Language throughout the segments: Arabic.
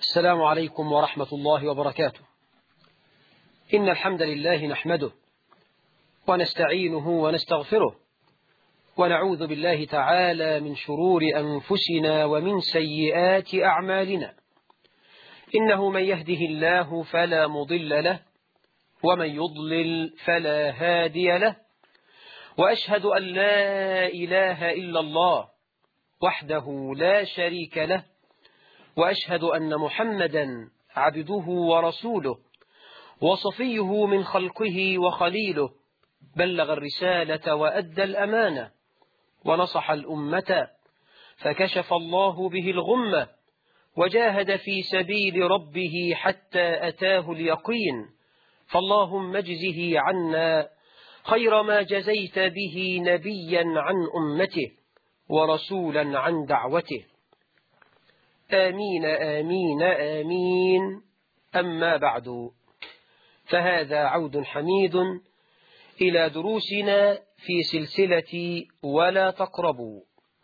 السلام عليكم ورحمة الله وبركاته. إن الحمد لله نحمده ونستعينه ونستغفره ونعوذ بالله تعالى من شرور أنفسنا ومن سيئات أعمالنا. إنه من يهده الله فلا مضل له ومن يضلل فلا هادي له، وأشهد أن لا إله إلا الله وحده لا شريك له، وأشهد أن محمدا عبده ورسوله وصفيه من خلقه وخليله، بلغ الرسالة وأدى الأمانة ونصح الأمة فكشف الله به الغمة، وجاهد في سبيل ربه حتى أتاه اليقين. فاللهم اجزه عنا خير ما جزيت به نبيا عن أمته ورسولا عن دعوته. آمين آمين آمين. أما بعد، فهذا عود حميد إلى دروسنا في سلسلة ولا تقربوا،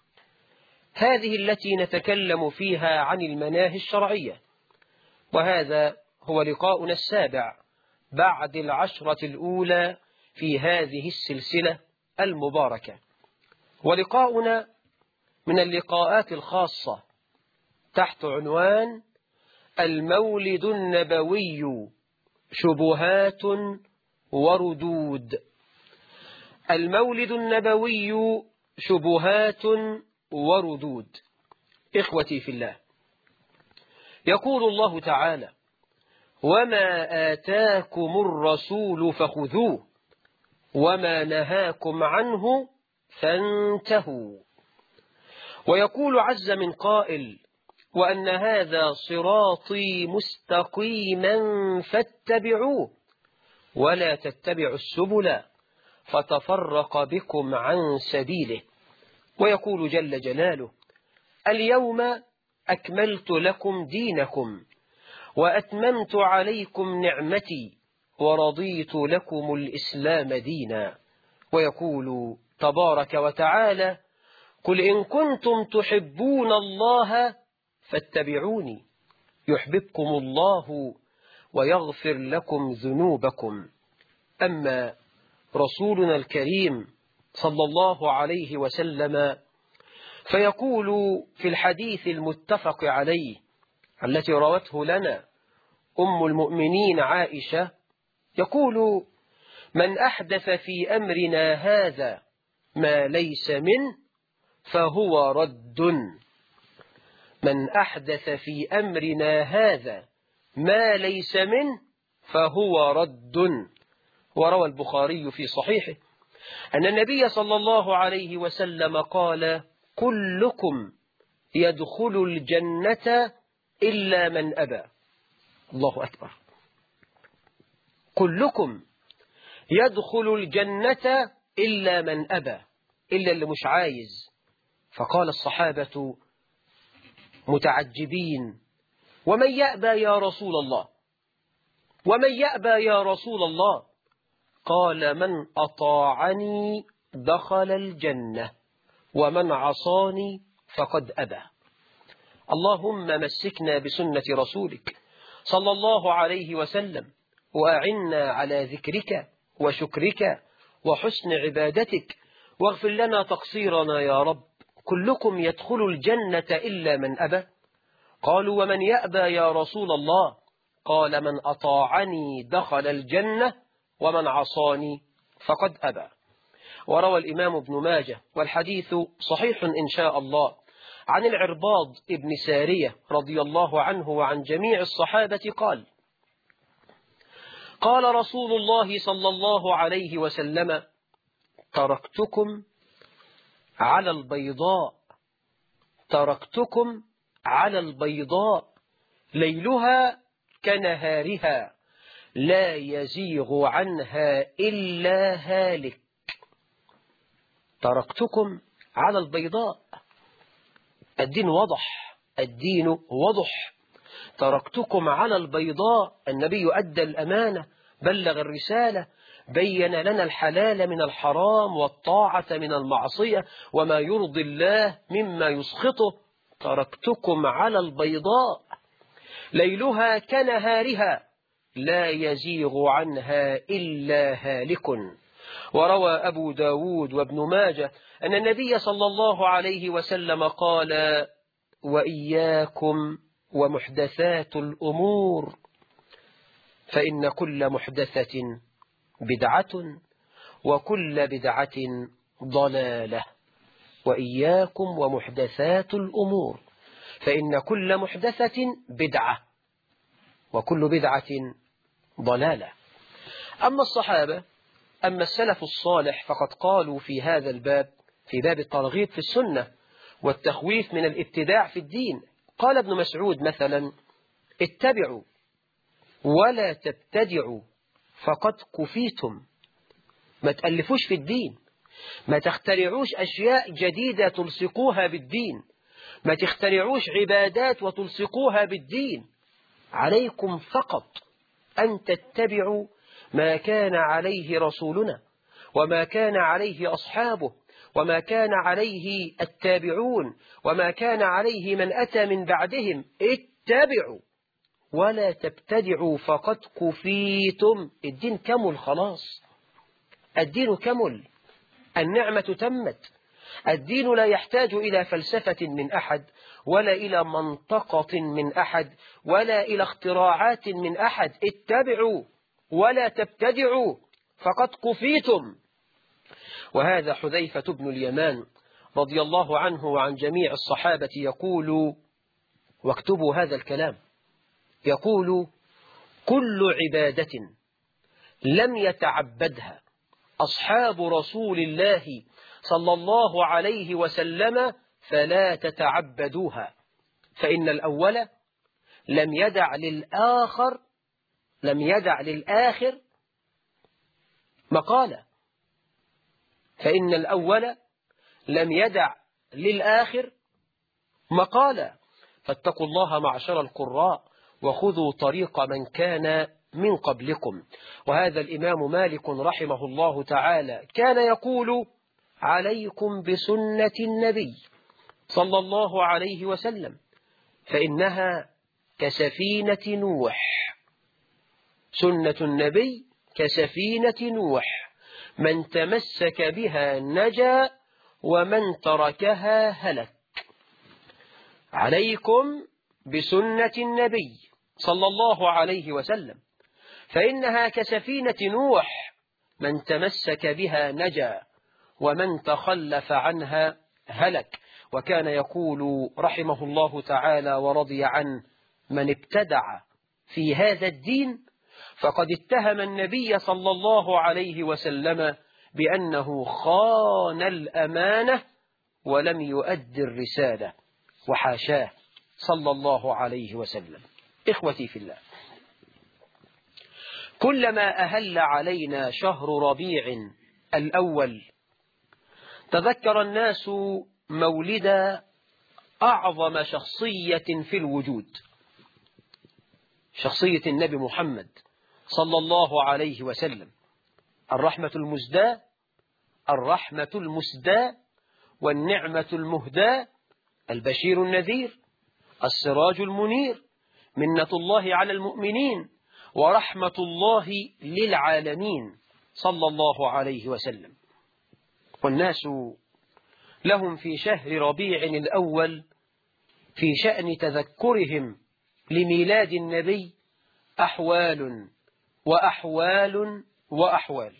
هذه التي نتكلم فيها عن المناهي الشرعية، وهذا هو لقاؤنا السابع بعد 10 الأولى في هذه السلسلة المباركة، ولقاؤنا من اللقاءات الخاصة تحت عنوان المولد النبوي شبهات وردود. المولد النبوي شبهات وردود. إخوتي في الله، يقول الله تعالى: وما آتاكم الرسول فخذوه وما نهاكم عنه فانتهوا. ويقول عز من قائل: وأن هذا صراطي مستقيما فاتبعوه ولا تتبعوا السبل فتفرق بكم عن سبيله. ويقول جل جلاله: اليوم أكملت لكم دينكم وأتممت عليكم نعمتي ورضيت لكم الإسلام دينا. ويقول تبارك وتعالى: قل إن كنتم تحبون الله فاتبعوني يحببكم الله ويغفر لكم ذنوبكم. أما رسولنا الكريم صلى الله عليه وسلم فيقول في الحديث المتفق عليه التي روته لنا أم المؤمنين عائشة، يقول: من أحدث في أمرنا هذا ما ليس منه فهو رد. من أحدث في أمرنا هذا ما ليس منه فهو رد. وروى البخاري في صحيحه أن النبي صلى الله عليه وسلم قال: كلكم يدخل الجنة إلا من أبى. الله أكبر. كلكم يدخل الجنة إلا من أبى، إلا اللي مش عايز. فقال الصحابة متعجبين: ومن يأبى يا رسول الله؟ ومن يأبى يا رسول الله؟ قال: من أطاعني دخل الجنة ومن عصاني فقد أبى. اللهم مسكنا بسنة رسولك صلى الله عليه وسلم، وأعنا على ذكرك وشكرك وحسن عبادتك، واغفر لنا تقصيرنا يا رب. كلكم يدخل الجنة إلا من أبى. قالوا: ومن يأبى يا رسول الله؟ قال: من أطاعني دخل الجنة ومن عصاني فقد أبى. وروى الإمام ابن ماجه والحديث صحيح إن شاء الله عن العرباض ابن سارية رضي الله عنه وعن جميع الصحابة قال: قال رسول الله صلى الله عليه وسلم: تركتكم على البيضاء، تركتكم على البيضاء ليلها كنهارها لا يزيغ عنها إلا هالك. تركتكم على البيضاء. الدين وضح، الدين وضح. تركتكم على البيضاء. النبي أدى الأمانة، بلغ الرسالة، بين لنا الحلال من الحرام والطاعة من المعصية وما يرضي الله مما يسخطه. تركتكم على البيضاء ليلها كنهارها لا يزيغ عنها إلا هالك. وروى أبو داود وابن ماجه أن النبي صلى الله عليه وسلم قال: وإياكم ومحدثات الأمور فإن كل محدثة بدعة وكل بدعة ضلالة. وإياكم ومحدثات الأمور فإن كل محدثة بدعة وكل بدعة ضلالة. أما الصحابة، أما السلف الصالح فقد قالوا في هذا الباب، في باب الترغيب في السنة والتخويف من الابتداع في الدين، قال ابن مسعود مثلا: اتبعوا ولا تبتدعوا فقد كفيتم. ما تألفوش في الدين، ما تخترعوش أشياء جديدة تلصقوها بالدين، ما تخترعوش عبادات وتلصقوها بالدين. عليكم فقط أن تتبعوا ما كان عليه رسولنا وما كان عليه أصحابه وما كان عليه التابعون وما كان عليه من أتى من بعدهم. اتبعوا ولا تبتدعوا فقد كفيتم. الدين كمل خلاص، الدين كمل، النعمة تمت. الدين لا يحتاج إلى فلسفة من أحد ولا إلى منطقة من أحد ولا إلى اختراعات من أحد. اتبعوا ولا تبتدعوا فقد كفيتم. وهذا حذيفة بن اليمان رضي الله عنه وعن جميع الصحابة يقول، واكتبوا هذا الكلام، يقول: كل عبادة لم يتعبدها أصحاب رسول الله صلى الله عليه وسلم فلا تتعبدوها، فإن الأول لم يدع للآخر مقالة. فإن الأول لم يدع للآخر مقالة. فاتقوا الله معشر القراء وخذوا طريق من كان من قبلكم. وهذا الإمام مالك رحمه الله تعالى كان يقول: عليكم بسنة النبي صلى الله عليه وسلم فإنها كسفينة نوح. سنة النبي كسفينة نوح، من تمسك بها نجا ومن تركها هلك. عليكم بسنة النبي صلى الله عليه وسلم فإنها كسفينة نوح، من تمسك بها نجا ومن تخلف عنها هلك. وكان يقول رحمه الله تعالى ورضي عنه: من ابتدع في هذا الدين فقد اتهم النبي صلى الله عليه وسلم بأنه خان الأمانة ولم يؤد الرسالة، وحاشاه صلى الله عليه وسلم. إخوتي في الله، كلما أهل علينا شهر ربيع الأول تذكر الناس مولد أعظم شخصية في الوجود، شخصية النبي محمد صلى الله عليه وسلم، الرحمة المسداة والنعمة المهداة، البشير النذير، السراج المنير، منة الله على المؤمنين ورحمة الله للعالمين صلى الله عليه وسلم. والناس لهم في شهر ربيع الأول في شأن تذكرهم لميلاد النبي أحوال وأحوال وأحوال.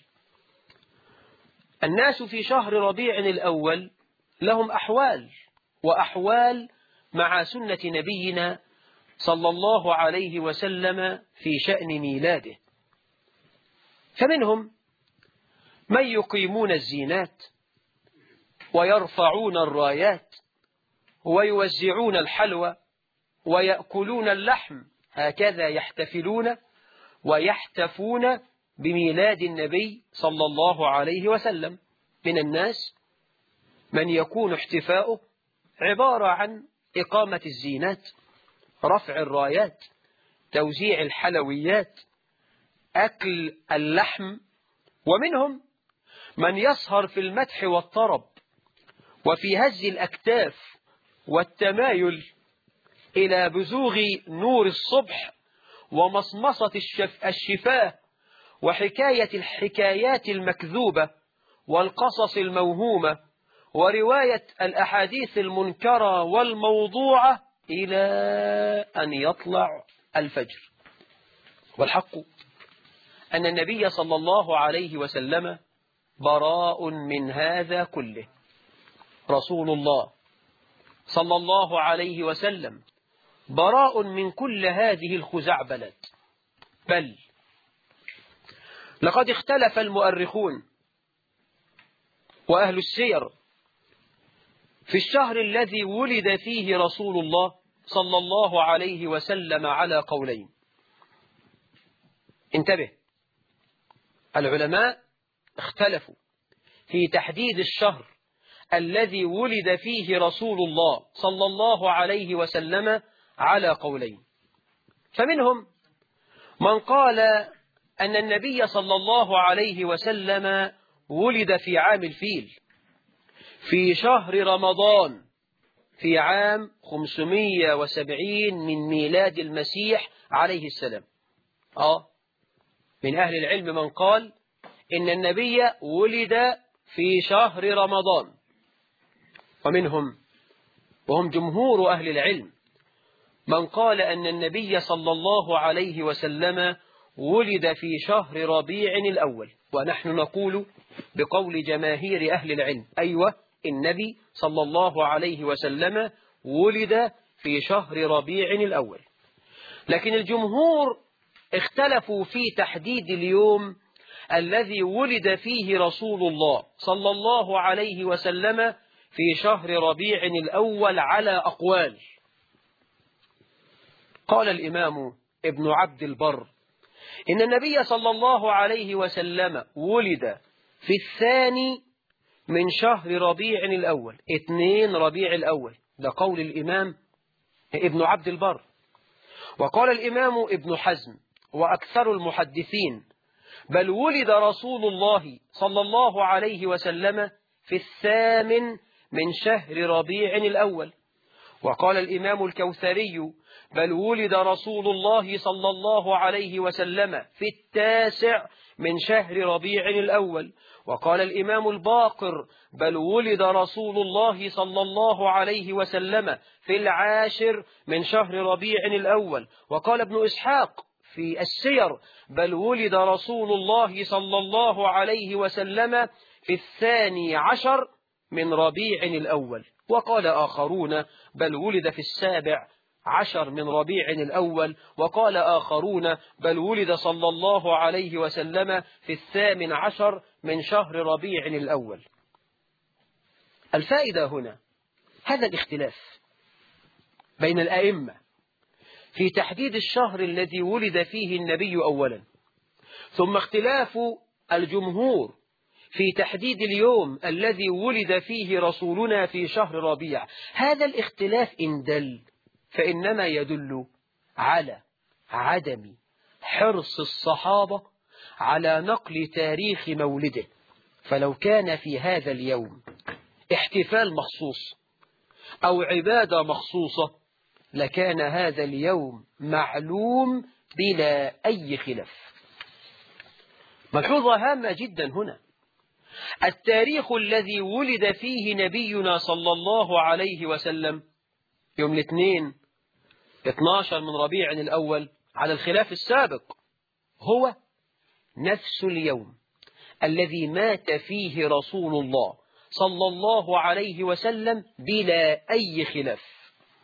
الناس في شهر ربيع الأول لهم أحوال وأحوال مع سنة نبينا صلى الله عليه وسلم في شأن ميلاده. فمنهم من يقيمون الزينات ويرفعون الرايات ويوزعون الحلوى ويأكلون اللحم، هكذا يحتفلون ويحتفون بميلاد النبي صلى الله عليه وسلم. من الناس من يكون احتفاؤه عبارة عن إقامة الزينات، رفع الرايات، توزيع الحلويات، أكل اللحم. ومنهم من يسهر في المدح والطرب وفي هز الأكتاف والتمايل إلى بزوغ نور الصبح ومصمصة الشفاه وحكاية الحكايات المكذوبة والقصص الموهومة ورواية الأحاديث المنكرة والموضوعة إلى أن يطلع الفجر. والحق أن النبي صلى الله عليه وسلم براء من هذا كله. رسول الله صلى الله عليه وسلم براء من كل هذه الخزعبلات. بل لقد اختلف المؤرخون وأهل السير في الشهر الذي ولد فيه رسول الله صلى الله عليه وسلم على قولين. انتبه، العلماء اختلفوا في تحديد الشهر الذي ولد فيه رسول الله صلى الله عليه وسلم على قولين. فمنهم من قال أن النبي صلى الله عليه وسلم ولد في عام الفيل في شهر رمضان في عام 570 من ميلاد المسيح عليه السلام. من أهل العلم من قال إن النبي ولد في شهر رمضان، ومنهم وهم جمهور أهل العلم من قال أن النبي صلى الله عليه وسلم ولد في شهر ربيع الأول. ونحن نقول بقول جماهير أهل العلم أيوة، النبي صلى الله عليه وسلم ولد في شهر ربيع الأول. لكن الجمهور اختلفوا في تحديد اليوم الذي ولد فيه رسول الله صلى الله عليه وسلم في شهر ربيع الأول على أقوال. قال الإمام ابن عبد البر إن النبي صلى الله عليه وسلم ولد في الثاني من شهر ربيع الأول، 2 ربيع الأول. ده قول الإمام ابن عبد البر. وقال الإمام ابن حزم وأكثر المحدثين بل ولد رسول الله صلى الله عليه وسلم في 8 من شهر ربيع الأول. وقال الإمام الكوثري بل ولد رسول الله صلى الله عليه وسلم في 9 من شهر ربيع الأول. وقال الإمام الباقر بل ولد رسول الله صلى الله عليه وسلم في 10 من شهر ربيع الأول. وقال ابن إسحاق في السير بل ولد رسول الله صلى الله عليه وسلم في 12 من ربيع الأول. وقال آخرون بل ولد في 17 من ربيع الأول. وقال آخرون بل ولد صلى الله عليه وسلم في 18 من شهر ربيع الأول. الفائدة هنا هذا الاختلاف بين الأئمة في تحديد الشهر الذي ولد فيه النبي أولا، ثم اختلاف الجمهور في تحديد اليوم الذي ولد فيه رسولنا في شهر ربيع. هذا الاختلاف إن دل فإنما يدل على عدم حرص الصحابة على نقل تاريخ مولده. فلو كان في هذا اليوم احتفال مخصوص أو عبادة مخصوصة لكان هذا اليوم معلوم بلا أي خلاف. ملحوظة هامة جدا هنا، التاريخ الذي ولد فيه نبينا صلى الله عليه وسلم يوم الاثنين 12 من ربيع الأول على الخلاف السابق هو نفس اليوم الذي مات فيه رسول الله صلى الله عليه وسلم بلا أي خلاف.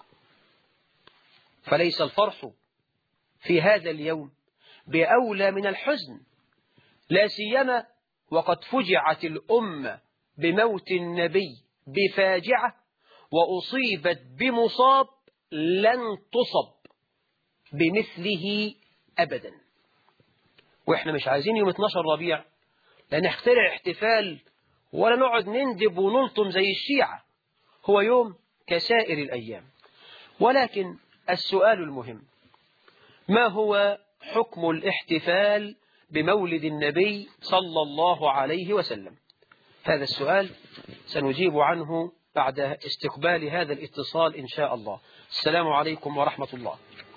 فليس الفرح في هذا اليوم بأولى من الحزن، لا سيما وقد فجعت الأمة بموت النبي بفاجعة وأصيبت بمصاب لن تصب بمثله أبدا. وإحنا مش عايزين يوم 12 ربيع لا نخترع احتفال ولا نقعد نندب ونلطم زي الشيعة، هو يوم كسائر الأيام. ولكن السؤال المهم ما هو حكم الاحتفال بمولد النبي صلى الله عليه وسلم؟ هذا السؤال سنجيب عنه بعد استقبال هذا الاتصال إن شاء الله. السلام عليكم ورحمة الله.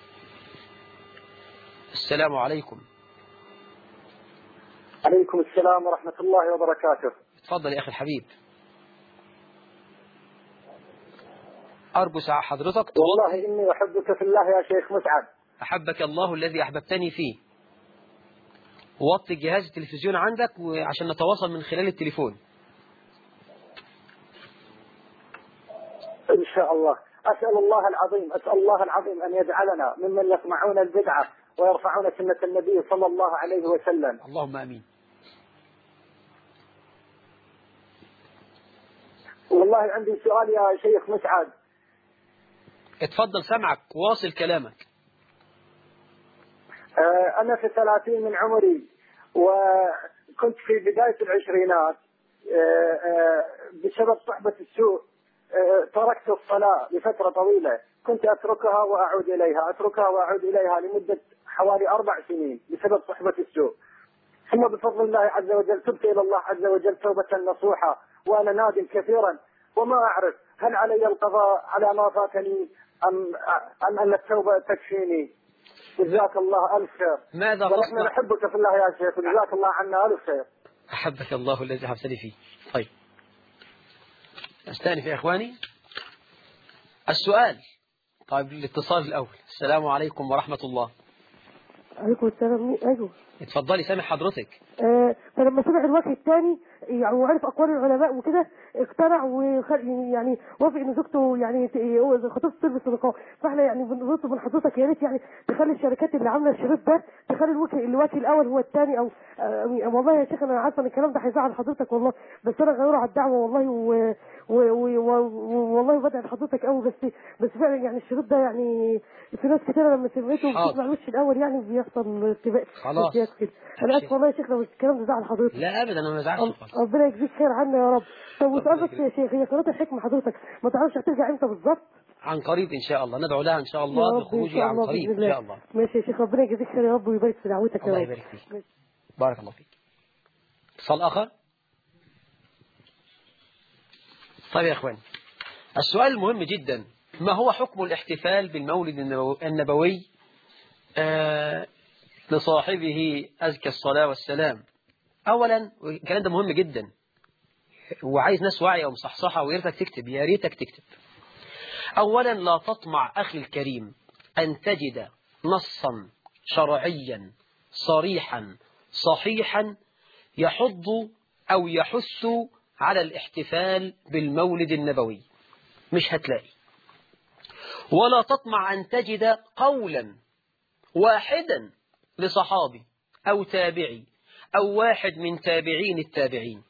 السلام عليكم. عليكم السلام ورحمة الله وبركاته. تفضل يا أخي الحبيب. أرجو حضرتك والله إني أحبك في الله يا شيخ مسعد. أحبك الله الذي أحببتني فيه. وطي جهاز التلفزيون عندك عشان نتواصل من خلال التليفون. إن شاء الله. أسأل الله العظيم أن يجعلنا ممن يسمعون البدعة ويرفعون سنة النبي صلى الله عليه وسلم. اللهم آمين. والله عندي سؤال يا شيخ مسعد. اتفضل سمعك، واصل كلامك. أنا في 30 من عمري، وكنت في بداية العشرينات. بسبب صحبة السوء تركت الصلاة لفترة طويلة، كنت أتركها وأعود إليها لمدة حوالي 4 سنين بسبب صحبة السوء. ثم بفضل الله عز وجل تبت إلى الله عز وجل توبة نصوحة، وأنا نادم كثيرا، وما أعرف هل علي القضاء على ما فاتني أم أن التوبة تكفيني. جزاك الله ألف خير. ماذا ونحن نحبك في الله يا شيخ، وجزاك الله عنا ألف خير. أحبك الله الذي أحببتني فيه. طيب أستأنف يا إخواني. السؤال. طيب الاتصال الأول. السلام عليكم ورحمة الله. عليكم السلام. أيوه اتفضلي سامع حضرتك. فلما سمع الوجه الثاني يعني وعرف أقوال العلماء وكده اقتنع يعني وافق إن زوجته يعني خطيبته تلبس النقاب. فاحنا يعني بنطلب من حضرتك يا ريت يعني تخلي الشركات اللي عامله الشريط ده تخلي الوجه الأول هو الثاني أو والله يا شيخ أنا عارفة إن الكلام ده هيزعل حضرتك والله، بس أنا غيره على الدعوة والله والله بدعي لحضرتك قوي، بس فعلا يعني الشريط ده يعني في ناس كتير لما سمعته بتسمع الوش الأول يعني بيحصل ارتباك. خلاص أنا آسف والله يا شيخ لو الكلام ده زعل حضرتك. لا أبدا أنا ما زعلش خالص. ربنا يجزيك خير عنا يا رب. طب وسؤال بس يا شيخ، هي قناة الحكمة حضرتك ما تعرفش هترجع امتى بالظبط؟ عن قريب إن شاء الله، ندعو لها إن شاء الله بخروجها عن قريب إن شاء الله. ماشي يا شيخ، ربنا يجزيك خير يا رب ويبارك في دعوتك يا رب. الله يبارك فيك. بارك الله فيك. اتصال آخر. طيب يا إخوان، السؤال المهم جدا، ما هو حكم الاحتفال بالمولد النبوي لصاحبه أزكى الصلاة والسلام؟ أولا الكلام ده مهم جدا وعايز ناس واعية ومصحصحة، وياريتك تكتب، يا ريتك تكتب. أولا لا تطمع أخي الكريم أن تجد نصا شرعيا صريحا صحيحا يحض أو يحث على الاحتفال بالمولد النبوي، مش هتلاقي. ولا تطمع أن تجد قولا واحدا لصحابي أو تابعي أو واحد من تابعين التابعين.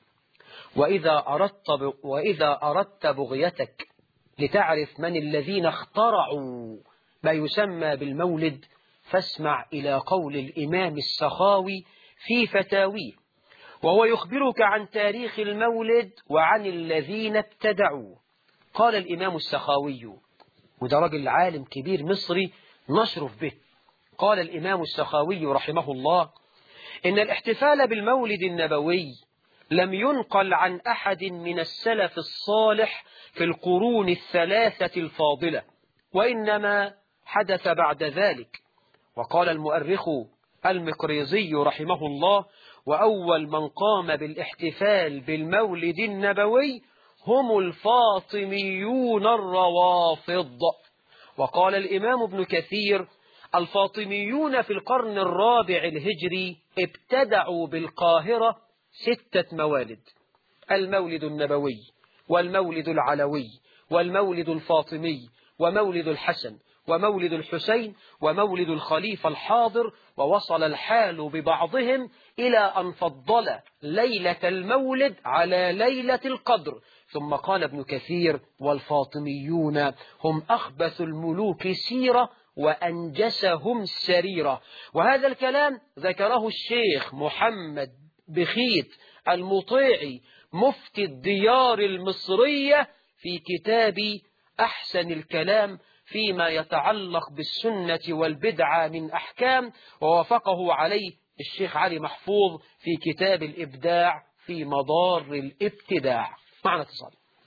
وإذا أردت بغيتك لتعرف من الذين اخترعوا ما يسمى بالمولد، فاسمع إلى قول الإمام السخاوي في فتاويه، وهو يخبرك عن تاريخ المولد وعن الذين ابتدعوا. قال الإمام السخاوي، وده راجل عالم كبير مصري نشرف به، قال الإمام السخاوي رحمه الله: إن الاحتفال بالمولد النبوي لم ينقل عن أحد من السلف الصالح في القرون الثلاثة الفاضلة، وإنما حدث بعد ذلك. وقال المؤرخ المقريزي رحمه الله: وأول من قام بالاحتفال بالمولد النبوي هم الفاطميون الروافض. وقال الإمام ابن كثير: الفاطميون في القرن الرابع الهجري ابتدعوا بالقاهرة 6 موالد: المولد النبوي، والمولد العلوي، والمولد الفاطمي، ومولد الحسن، ومولد الحسين، ومولد الخليفة الحاضر. ووصل الحال ببعضهم إلى أن فضل ليلة المولد على ليلة القدر. ثم قال ابن كثير: والفاطميون هم أخبث الملوك سيرة وأنجسهم سريرة. وهذا الكلام ذكره الشيخ محمد بخيت المطيعي مفتي الديار المصرية في كتاب أحسن الكلام فيما يتعلق بالسنة والبدعة من أحكام، ووافقه عليه الشيخ علي محفوظ في كتاب الإبداع في مضار الابتداع. معنا اتصال.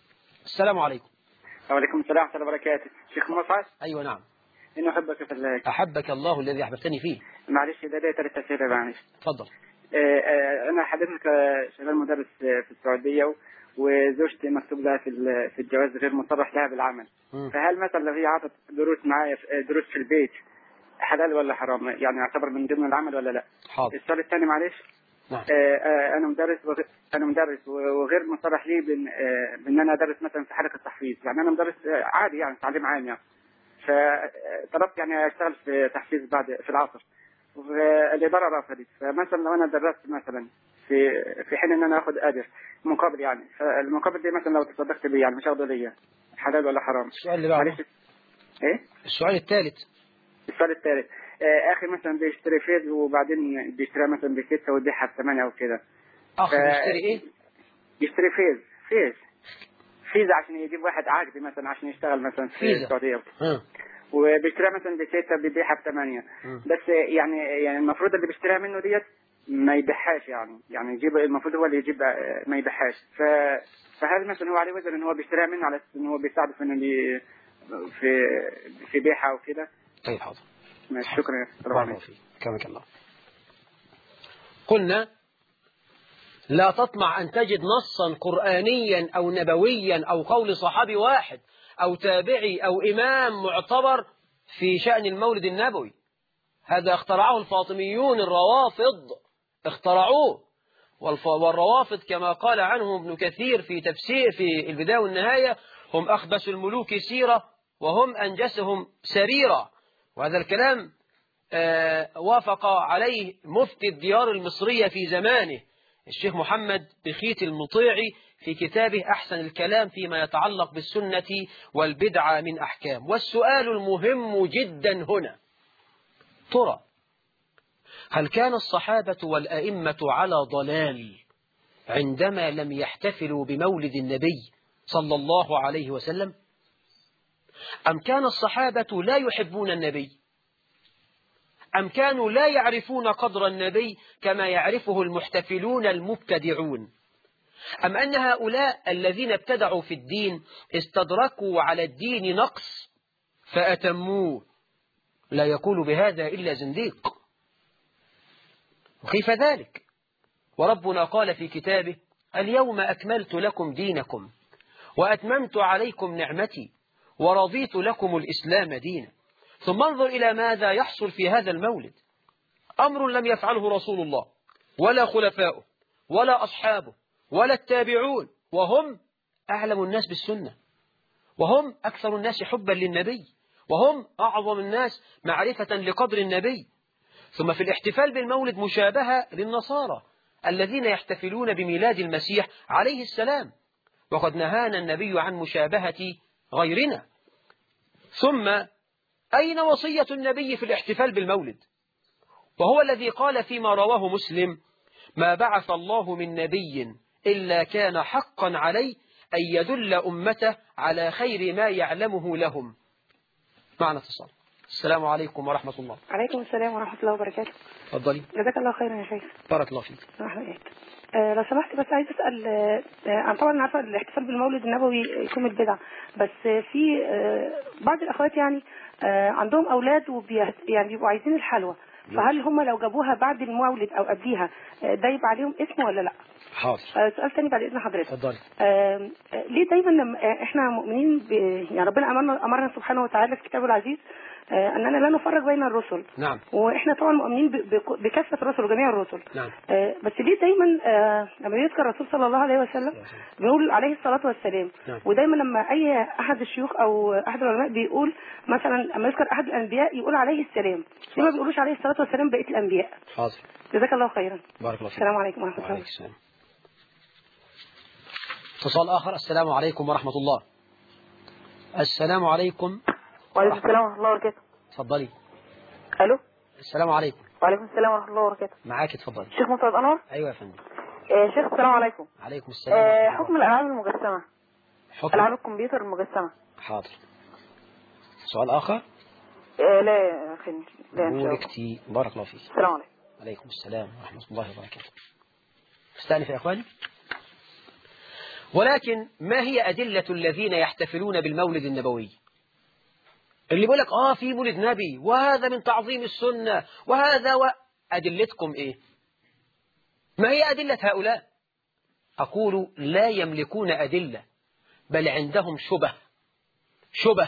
السلام عليكم. وعليكم السلام ورحمة الله وبركاته. شيخ مصعب. أيوة نعم. إنه أحبك في الله. أحبك الله الذي أحببتني فيه. معلش ده 3 أسئلة معلش. تفضل. أنا حضرتك شغال مدرس في السعودية، وزوجتي مكتوب لها في الجواز غير مصرح لها بالعمل. فهل مثلا لو هي عطت دروس معايا دروس في البيت حلال ولا حرام؟ يعني يعتبر من ضمن العمل ولا لا؟ حاضر. السؤال الثاني معلش. نعم. أنا مدرس وغير مصرح لي بأن أنا أدرس مثلا في حلقة تحفيظ، يعني أنا مدرس عادي يعني تعليم عام يعني. فطلبت يعني أشتغل في تحفيظ بعد في العصر، والإدارة رفضت. فمثلا لو أنا درست مثلا في حين إن أنا آخذ أجر مقابل، يعني فالمقابل دي مثلا لو تصدقت بيه يعني مش هاخده ليا، حلال ولا حرام؟ السؤال اللي بعده. إيه؟ السؤال الثالث. السؤال الثالث، أخي مثلا بيشتري فيز وبعدين بيشتريها مثلا ب6 ويبيعها ب8 أو كده. أخي بيشتري إيه؟ بيشتري فيزا عشان يجيب واحد عقد مثلا عشان يشتغل مثلا في السعودية، وبيشتريها مثلا ب6 بيبيعها ب8. بس يعني المفروض اللي بيشتريها منه ديت ما يبيعهاش، يعني يجيب، المفروض هو اللي يجيب ما يبيعهاش. فهل مثلا هو عليه وزن ان هو بيشتريها منه على اساس ان هو بيساعده في انه في بيعها وكده؟ طيب حاضر. شكرا. بارك فيك. كرمك الله. قلنا لا تطمع أن تجد نصا قرآنيا أو نبويا أو قول صحابي واحد أو تابعي أو إمام معتبر في شأن المولد النبوي. هذا اخترعه الفاطميون الروافض، اخترعوه. والروافض كما قال عنهم ابن كثير في تفسير في البداية والنهاية هم أخبث الملوك سيرة وهم أنجسهم سريرة. وهذا الكلام وافق عليه مفتي الديار المصرية في زمانه الشيخ محمد بخيت المطيعي في كتابه أحسن الكلام فيما يتعلق بالسنة والبدعة من أحكام. والسؤال المهم جدا هنا، ترى هل كان الصحابة والأئمة على ضلال عندما لم يحتفلوا بمولد النبي صلى الله عليه وسلم؟ أم كان الصحابة لا يحبون النبي؟ أم كانوا لا يعرفون قدر النبي كما يعرفه المحتفلون المبتدعون؟ أم أن هؤلاء الذين ابتدعوا في الدين استدركوا على الدين نقص فأتموه؟ لا يقول بهذا إلا زنديق. وكيف ذلك؟ وربنا قال في كتابه: اليوم أكملت لكم دينكم وأتممت عليكم نعمتي ورضيت لكم الإسلام دينا. ثم انظر إلى ماذا يحصل في هذا المولد. أمر لم يفعله رسول الله ولا خلفاؤه ولا أصحابه ولا التابعون، وهم أعلم الناس بالسنة، وهم أكثر الناس حبا للنبي، وهم أعظم الناس معرفة لقدر النبي. ثم في الاحتفال بالمولد مشابهة للنصارى الذين يحتفلون بميلاد المسيح عليه السلام، وقد نهانا النبي عن مشابهة غيرنا. ثم أين وصية النبي في الاحتفال بالمولد؟ وهو الذي قال فيما رواه مسلم: ما بعث الله من نبي إلا كان حقا عليه أن يدل أمته على خير ما يعلمه لهم. معنا اتصال. السلام عليكم ورحمة الله. عليكم السلام ورحمة الله وبركاته. اتفضلي. جزاك الله خيرا يا شيخ. بارك الله فيك. لو سمحت بس عايز أسأل، أنا طبعا عارفة الاحتفال بالمولد النبوي يكون البدع، بس في بعض الأخوات يعني عندهم أولاد يعني بيبقوا عايزين الحلوى، فهل هم لو جابوها بعد المولد أو قبليها ده يبقى عليهم اسم ولا لا؟ حاضر. سؤال تاني بعد إذن حضرتك. اتفضلي. ليه دايما لما احنا مؤمنين يعني ربنا أمرنا سبحانه وتعالى في كتابه العزيز أننا لا نفرق بين الرسل. نعم. وإحنا طبعا مؤمنين بكافة الرسل وجميع الرسل. نعم. بس ليه دايما لما يذكر الرسول صلى الله عليه وسلم بيقول عليه الصلاة والسلام. نعم. ودايما لما أي أحد الشيوخ أو أحد العلماء بيقول مثلا لما يذكر أحد الأنبياء يقول عليه السلام، ليه ما بيقولوش عليه الصلاة والسلام بقية الأنبياء؟ حاضر. جزاك الله خيرا. بارك الله فيك. السلام عليكم ورحمة الله. وعليكم السلام. اتصال آخر. السلام عليكم ورحمة الله. السلام عليكم. وعليكم السلام ورحمة الله وبركاته. اتفضلي. الو. السلام عليكم. وعليكم السلام ورحمة الله وبركاته. معاك اتفضلي. شيخ مصعب أنور. ايوه يا فندم. شيخ السلام عليكم. عليكم السلام. حكم الألعاب المجسمة. حكم ألعاب الكمبيوتر المجسمة. حاضر. سؤال آخر. لا يا أخي، لا إن شاء الله. بوركتي. بارك الله فيك. السلام عليكم. عليكم السلام ورحمة الله وبركاته. استأنف يا أخواني. ولكن ما هي أدلة الذين يحتفلون بالمولد النبوي؟ اللي بيقول لك في مولد نبي وهذا من تعظيم السنة وهذا أدلتكم إيه؟ ما هي أدلة هؤلاء؟ أقول لا يملكون أدلة، بل عندهم شبه.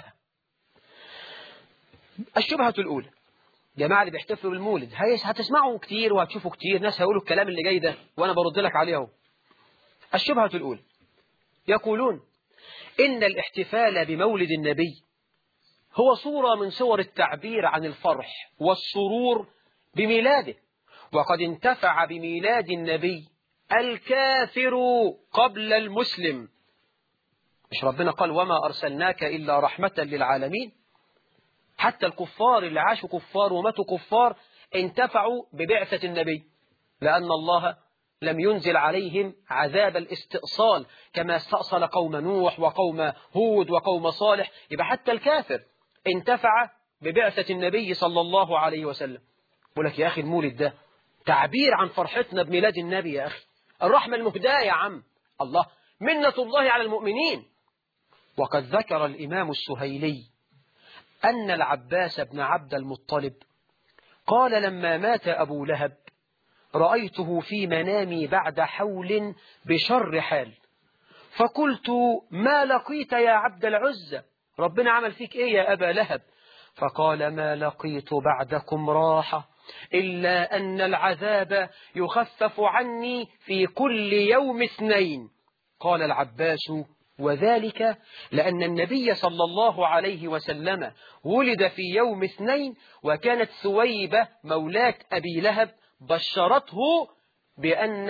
الشبهة الأولى، جماعة اللي بيحتفلوا بالمولد هتسمعوا كتير وهتشوفوا كتير ناس هيقولوا الكلام اللي جاي ده وأنا برد لك عليه اهو. الشبهة الأولى يقولون إن الاحتفال بمولد النبي هو صورة من صور التعبير عن الفرح والسرور بميلاده، وقد انتفع بميلاد النبي الكافر قبل المسلم. مش ربنا قال وما أرسلناك إلا رحمة للعالمين؟ حتى الكفار اللي عاشوا كفار وماتوا كفار انتفعوا ببعثة النبي، لأن الله لم ينزل عليهم عذاب الاستئصال كما استأصل قوم نوح وقوم هود وقوم صالح. يبقى حتى الكافر انتفع ببعثة النبي صلى الله عليه وسلم. يقول لك يا أخي المولد ده تعبير عن فرحتنا بميلاد النبي، يا أخي الرحمة المهداة يا عم، الله منة الله على المؤمنين. وقد ذكر الإمام السهيلي أن العباس بن عبد المطلب قال لما مات أبو لهب رأيته في منامي بعد حول بشر حال، فقلت ما لقيت يا عبد العزة، ربنا عمل فيك إيه يا أبا لهب؟ فقال ما لقيت بعدكم راحة إلا أن العذاب يخفف عني في كل يوم 2. قال العباس وذلك لأن النبي صلى الله عليه وسلم ولد في يوم 2، وكانت ثويبة مولاة أبي لهب بشرته بأن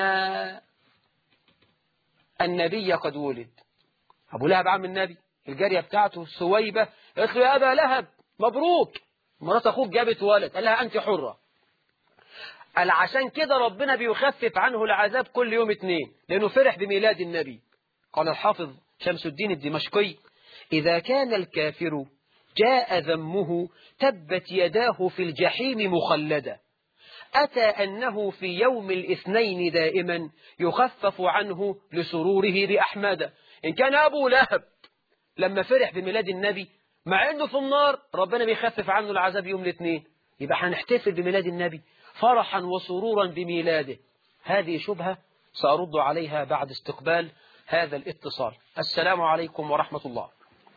النبي قد ولد. أبو لهب عم النبي، الجارية بتاعته ثويبة قالت له يا أبا لهب مبروك، مرات أخوك جابت ولد، قال لها أنت حرة. قال عشان كده ربنا بيخفف عنه العذاب كل يوم 2، لأنه فرح بميلاد النبي. قال الحافظ شمس الدين الدمشقي إذا كان الكافر جاء ذمه تبت يداه في الجحيم مخلدا، أتى أنه في يوم 2 دائما يخفف عنه لسروره بأحمد. إن كان أبو لهب لما فرح بميلاد النبي مع أنه في النار ربنا بيخفف عنه العذاب يوم 2، يبقى هنحتفل بميلاد النبي فرحا وسرورا بميلاده. هذه شبهة سأرد عليها بعد استقبال هذا الاتصال. السلام عليكم ورحمة الله.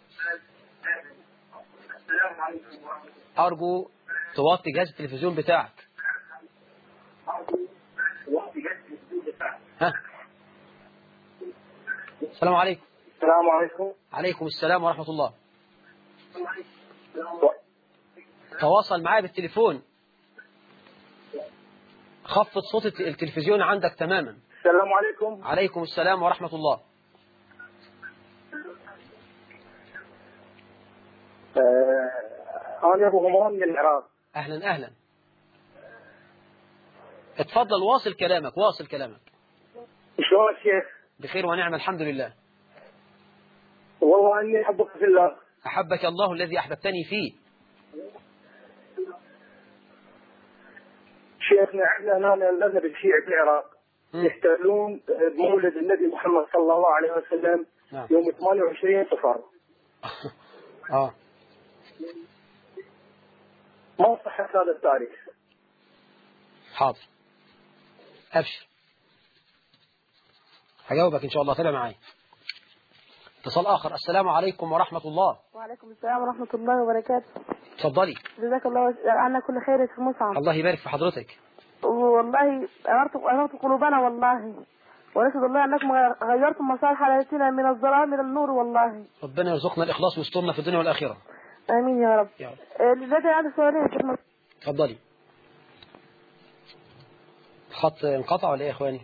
أرجو توطي جهاز التلفزيون بتاعك. ها. السلام عليكم. السلام عليكم. عليكم السلام ورحمة الله. تواصل معايا بالتليفون، خفض صوت التلفزيون عندك تماما. السلام عليكم. عليكم السلام ورحمة الله. أنا أبو غمران من العراق. أهلا أهلا، اتفضل واصل كلامك واصل كلامك. شلون الشيخ؟ بخير ونعم الحمد لله. والله إني أحبك في الله. أحبك الله الذي أحببتني فيه. شيخنا احنا هنا الأذهب الشيعي في العراق يحتفلون بمولد النبي محمد صلى الله عليه وسلم يوم 28 صفر. ما صحة هذا التاريخ؟ حاضر أبشر، هجاوبك إن شاء الله. تابع معايا. اتصال آخر. السلام عليكم ورحمة الله. وعليكم السلام ورحمة الله وبركاته. اتفضلي. جزاك الله عنا كل خير في مصعب. الله يبارك في حضرتك. والله أنرت قلوبنا والله، ونسأل الله أنكم غيرتم مسار حياتنا من الظلام إلى النور والله. ربنا يرزقنا الإخلاص ويسترنا في الدنيا والآخرة. آمين يا رب. لدي عندي سؤالين. اتفضلي. الخط انقطع ولا إيه يا إخواني؟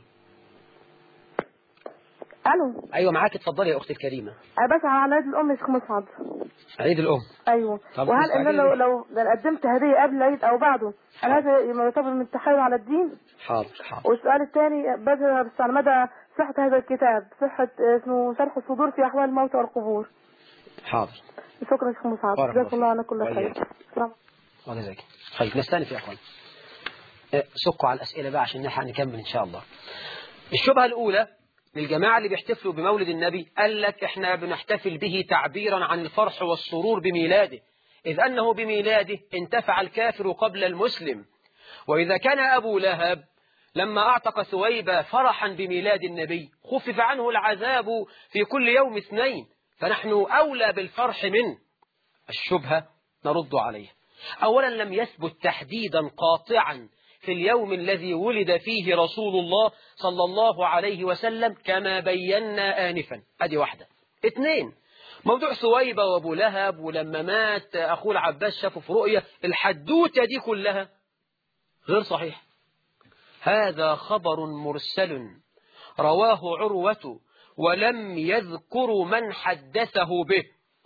ألو. أيوة معاك، اتفضلي يا أختي الكريمة. بس على عيد الأم يا شيخ مصعب. عيد الأم. أيوه. وهل إن لو قدمت هدية قبل العيد أو بعده هل هذا يعتبر من التحايل على الدين؟ حاضر. والسؤال الثاني بس على مدى صحة هذا الكتاب، صحة اسمه شرح الصدور في أحوال الموتى والقبور. حاضر. شكرا شيخ مصعب. جزاك الله عنا كل خير. الله يجزاك خير. نستأنف يا أخوان. سكوا على الأسئلة بقى عشان نلحق نكمل إن شاء الله. الشبهة الأولى للجماعة اللي بيحتفلوا بمولد النبي، قال لك احنا بنحتفل به تعبيرا عن الفرح والسرور بميلاده، إذ أنه بميلاده انتفع الكافر قبل المسلم. وإذا كان أبو لهب لما أعتق ثويبة فرحا بميلاد النبي خفف عنه العذاب في كل يوم 2، فنحن أولى بالفرح منه. الشبهة نرد عليها. أولا لم يثبت تحديدا قاطعا في اليوم الذي ولد فيه رسول الله صلى الله عليه وسلم كما بينا آنفا، أدي واحدة. 2، موضوع ثويبة وأبو لهب ولما مات أخوه العباس شافه في رؤية، الحدوتة دي كلها غير صحيح. هذا خبر مرسل رواه عروة ولم يذكر من حدثه به.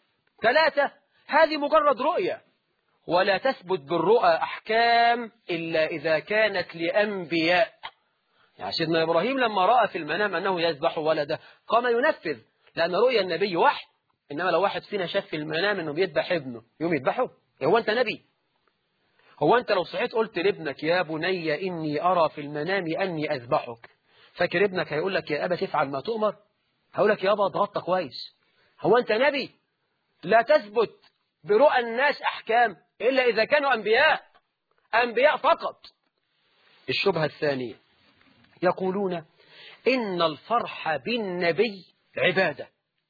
3، هذه مجرد رؤية ولا تثبت بالرؤى أحكام إلا إذا كانت لأنبياء. يعني سيدنا إبراهيم لما رأى في المنام أنه يذبح ولده قام ينفذ، لأن رؤيا النبي وحي. إنما لو واحد فينا شاف في المنام أنه بيذبح ابنه يوم يذبحه، هو أنت نبي؟ هو أنت لو صحيت قلت لابنك يا بني إني أرى في المنام أني أذبحك، فاكر ابنك هيقول لك يا أبا تفعل ما تؤمر؟ هقول لك يابا ضغطت كويس. هو أنت نبي؟ لا تثبت برؤى الناس أحكام إلا إذا كانوا أنبياء فقط. الشبهة الثانية، يقولون إن الفرح بالنبي عبادة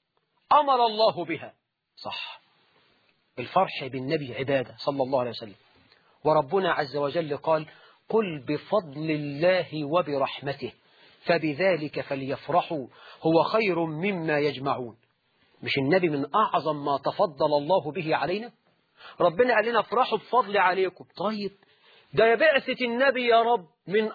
أمر الله بها. صح، الفرح بالنبي عبادة صلى الله عليه وسلم، وربنا عز وجل قال قل بفضل الله وبرحمته فبذلك فليفرحوا هو خير مما يجمعون. مش النبي من أعظم ما تفضل الله به علينا؟ ربنا قال لنا افرحوا بفضل عليكم. طيب ده يا بعثة النبي يا رب من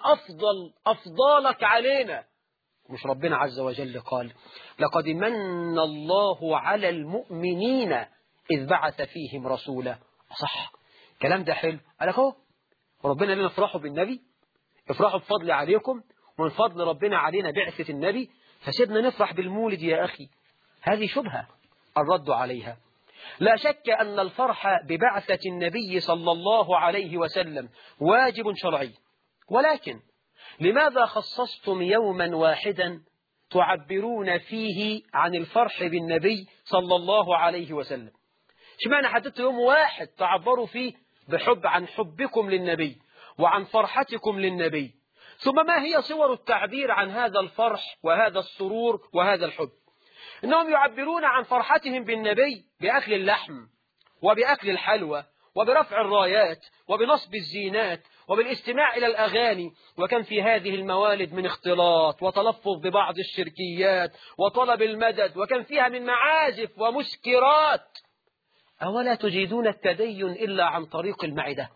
أفضالك علينا. مش ربنا عز وجل قال لقد من الله على المؤمنين إذ بعث فيهم رسولا؟ صح، الكلام ده حلو. قال لك اهو ربنا قال لنا افرحوا بالنبي، افرحوا بفضل عليكم، ومن فضل ربنا علينا بعثة النبي، فسيبنا نفرح بالمولد يا أخي. هذه شبهة الرد عليها. لا شك أن الفرح ببعثة النبي صلى الله عليه وسلم واجب شرعي، ولكن لماذا خصصتم يوما واحدا تعبرون فيه عن الفرح بالنبي صلى الله عليه وسلم؟ اشمعنى حددت يوم واحد تعبروا فيه عن حبكم للنبي وعن فرحتكم للنبي؟ ثم ما هي صور التعبير عن هذا الفرح وهذا السرور وهذا الحب؟ إنهم يعبرون عن فرحتهم بالنبي بأكل اللحم وبأكل الحلوى وبرفع الرايات وبنصب الزينات وبالاستماع إلى الأغاني، وكان في هذه الموالد من اختلاط وتلفظ ببعض الشركيات وطلب المدد، وكان فيها من معازف ومسكرات. أولا تجيدون التدين إلا عن طريق المعدة؟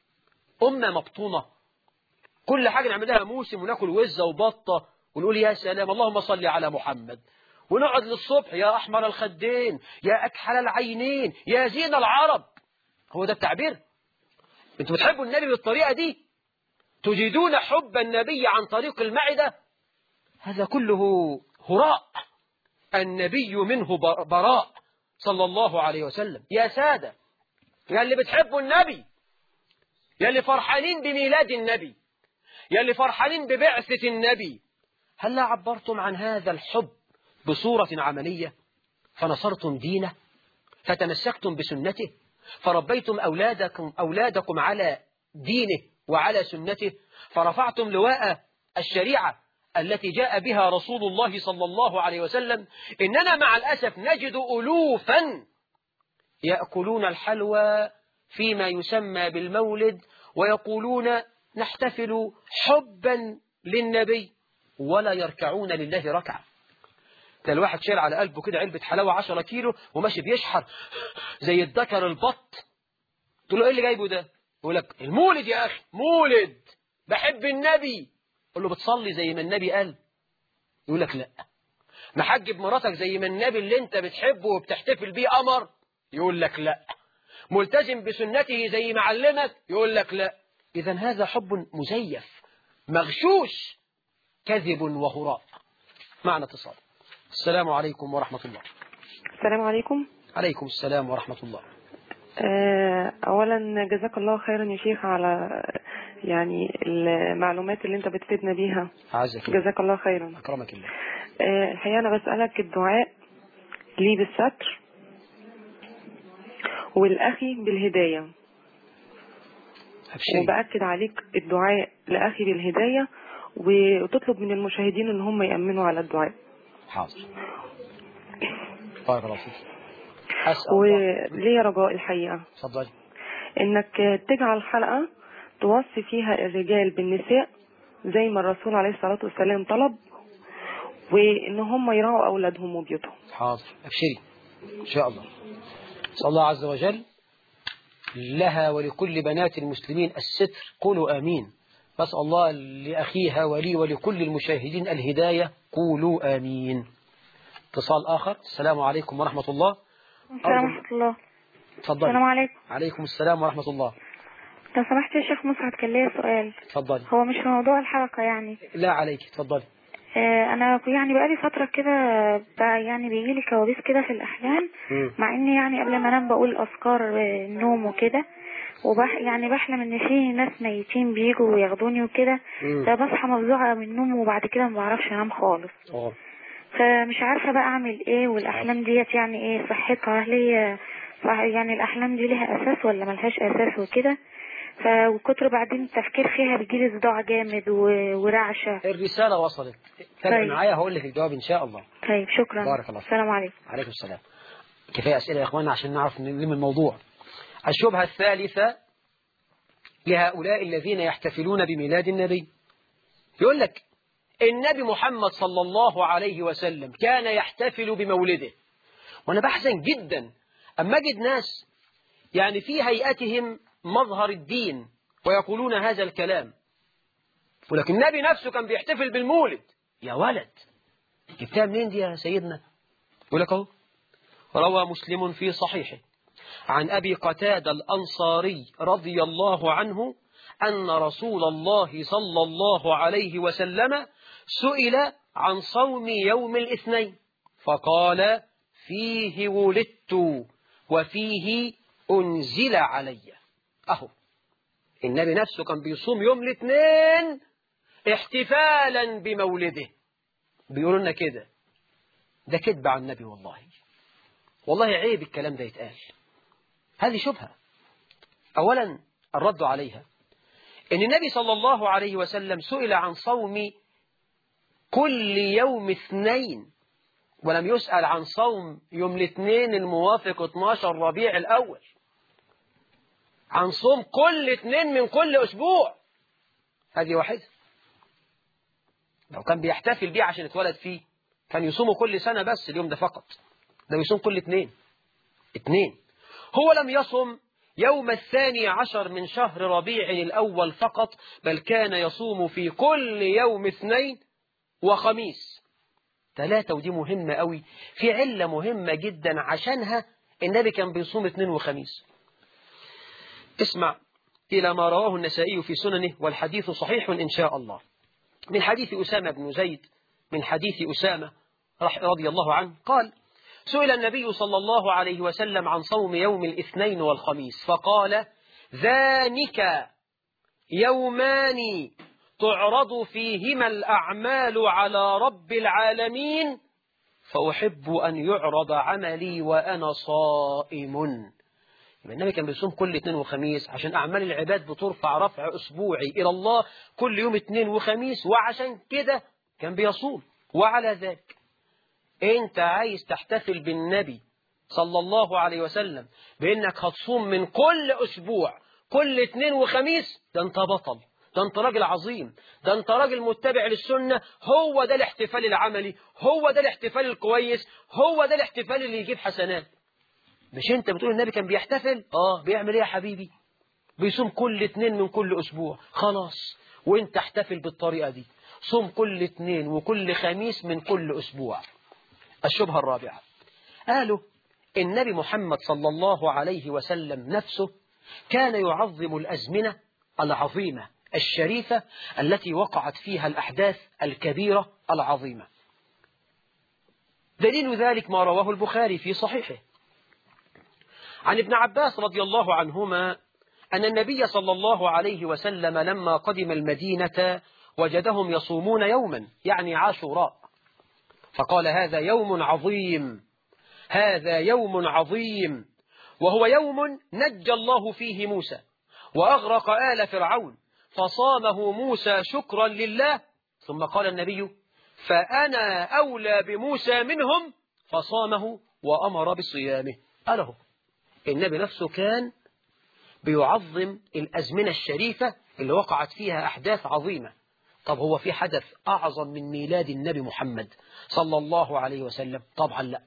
أمة مبطونة، كل حاجة نعملها موسم وناكل وزة وبطة ونقول يا سلام اللهم صل على محمد، ونقعد للصبح يا أحمر الخدين يا أكحل العينين يا زين العرب. هو ده التعبير؟ أنتوا بتحبوا النبي بالطريقة دي؟ تجيدون حب النبي عن طريق المعدة؟ هذا كله هراء، النبي منه براء صلى الله عليه وسلم. يا سادة، يا اللي بتحبوا النبي، يا اللي فرحانين بميلاد النبي، يا اللي فرحانين ببعثة النبي، هل عبرتم عن هذا الحب بصورة عملية؟ فنصرتم دينه، فتمسكتم بسنته، فربيتم أولادكم على دينه وعلى سنته، فرفعتم لواء الشريعة التي جاء بها رسول الله صلى الله عليه وسلم. إننا مع الأسف نجد ألوفا يأكلون الحلوى فيما يسمى بالمولد ويقولون نحتفل حبا للنبي ولا يركعون لله ركعة. تلاقي الواحد شايل على قلبه كده علبة حلاوة 10 كيلو وماشي بيشحر زي الذكر البط. تقول له ايه اللي جايبه ده؟ يقول لك المولد يا أخي، مولد بحب النبي. قل له بتصلي زي ما النبي قال؟ يقول لك لا. محجب مراتك زي ما النبي اللي انت بتحبه وبتحتفل بيه أمر؟ يقول لك لا. ملتزم بسنته زي ما علمك؟ يقول لك لا. إذا هذا حب مزيف مغشوش، كذب وهراء. معنا اتصال. السلام عليكم ورحمة الله. السلام عليكم. عليكم السلام ورحمة الله. أولا جزاك الله خيرا يا شيخ على يعني المعلومات اللي انت بتفيدنا بيها. عزك الله. جزاك الله خيرا. أكرمك الله. الحقيقة أنا بسألك الدعاء لي بالستر والأخي بالهداية، وبأكد عليك الدعاء لأخي بالهداية، وتطلب من المشاهدين ان هم يأمنوا على الدعاء. حاضر. بارك الله فيك. وليه رجاء الحقيقة. اتفضلي. انك تجعل حلقة توصي فيها الرجال بالنساء زي ما الرسول عليه الصلاة والسلام طلب، وان هم يراعوا اولادهم وبيوتهم. حاضر، ابشري ان شاء الله. نسأل الله عز وجل لها ولكل بنات المسلمين الستر، قولوا آمين. نسأل الله لأخيها ولي ولكل المشاهدين الهداية، قولوا آمين. اتصال آخر. السلام عليكم ورحمة الله. السلام ورحمة الله. تفضل. السلام عليكم. عليكم السلام ورحمة الله. لو سمحت يا شيخ مسعد كان ليا سؤال. تفضلي. هو مش في موضوع الحلقة يعني. لا عليك، تفضلي. انا يعني بقالي فترة كده يعني بيجيلي كوابيس كده في الاحلام، مع اني يعني قبل ما انام بقول اذكار النوم وكده، يعني بحلم ان في ناس ميتين بيجوا وياخدوني وكده، فبصحى مفزوعة من النوم وبعد كده ما بعرفش انام خالص. فمش عارفة بقى اعمل ايه، والاحلام ديت يعني ايه صحتها، هل هي يعني الاحلام دي لها اساس ولا ملهاش اساس وكده، فكتر بعدين التفكير فيها بيجيلي صداع جامد ورعشة. الرسالة وصلت. تابع معايا هقول لك الجواب ان شاء الله. طيب شكرا. بارك الله فيك. السلام عليكم. عليكم السلام. كفاية أسئلة يا اخوانا عشان نعرف نلم الموضوع. الشبهة الثالثة لهؤلاء الذين يحتفلون بميلاد النبي، يقول لك النبي محمد صلى الله عليه وسلم كان يحتفل بمولده، وأنا بحزن جدا أما أجد ناس يعني في هيئتهم مظهر الدين ويقولون هذا الكلام، ولكن النبي نفسه كان بيحتفل بالمولد. يا ولد جبتها منين دي يا سيدنا؟ يقول لك اهو، روى مسلم في صحيحه عن أبي قتادة الأنصاري رضي الله عنه أن رسول الله صلى الله عليه وسلم سئل عن صوم يوم الاثنين فقال فيه ولدت وفيه أنزل علي. أهو النبي نفسه كان بيصوم يوم الاثنين احتفالا بمولده. بيقولوا لنا كده، ده كذب على النبي. والله عيب الكلام ده يتقال. هذه شبهة. أولا الرد عليها إن النبي صلى الله عليه وسلم سئل عن صوم كل يوم اثنين، ولم يسأل عن صوم يوم الاثنين الموافق 12 ربيع الأول، عن صوم كل اثنين من كل أسبوع. هذه واحدة. لو كان بيحتفل بيه عشان اتولد فيه كان يصومه كل سنة، بس اليوم ده فقط. ده يصوم كل اثنين. هو لم يصم يوم 12 من شهر ربيع الأول فقط، بل كان يصوم في كل يوم اثنين وخميس. 3. ودي مهمة قوي، في علة مهمة جدا عشانها النبي كان بيصوم اثنين وخميس. اسمع إلى ما رواه النسائي في سننه، والحديث صحيح إن شاء الله، من حديث أسامة بن زيد، من حديث أسامة رضي الله عنه قال: سئل النبي صلى الله عليه وسلم عن صوم يوم الاثنين والخميس فقال: ذلك يومان تعرض فيهما الأعمال على رب العالمين، فأحب أن يعرض عملي وأنا صائم. النبي كان بيصوم كل اثنين وخميس عشان أعمال العباد بترفع رفع أسبوعي إلى الله كل يوم اثنين وخميس، وعشان كده كان بيصوم. وعلى ذلك أنت عايز تحتفل بالنبي صلى الله عليه وسلم بأنك هتصوم من كل أسبوع كل اثنين وخميس، ده أنت بطل، ده أنت راجل عظيم، ده أنت راجل متبع للسنة. هو ده الاحتفال العملي، هو ده الاحتفال الكويس، هو ده الاحتفال اللي يجيب حسنات. مش أنت بتقول النبي كان بيحتفل؟ بيعمل إيه يا حبيبي؟ بيصوم كل اثنين من كل أسبوع. خلاص، وأنت احتفل بالطريقة دي، صوم كل اثنين وكل خميس من كل أسبوع. الشبهة الرابعة، قالوا النبي محمد صلى الله عليه وسلم نفسه كان يعظم الأزمنة العظيمة الشريفة التي وقعت فيها الأحداث الكبيرة العظيمة. دليل ذلك ما رواه البخاري في صحيحه عن ابن عباس رضي الله عنهما أن النبي صلى الله عليه وسلم لما قدم المدينة وجدهم يصومون يوما يعني عاشوراء، فقال هذا يوم عظيم، هذا يوم عظيم، وهو يوم نجى الله فيه موسى وأغرق آل فرعون، فصامه موسى شكرا لله. ثم قال النبي فأنا أولى بموسى منهم، فصامه وأمر بصيامه. قاله النبي نفسه كان بيعظم الأزمنة الشريفة اللي وقعت فيها أحداث عظيمة. طب هو في حدث أعظم من ميلاد النبي محمد صلى الله عليه وسلم؟ طبعا لا.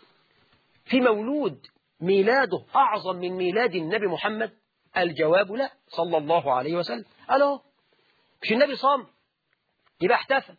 في مولود ميلاده أعظم من ميلاد النبي محمد؟ الجواب لا، صلى الله عليه وسلم. قالوا مش النبي صام يبقى احتفل.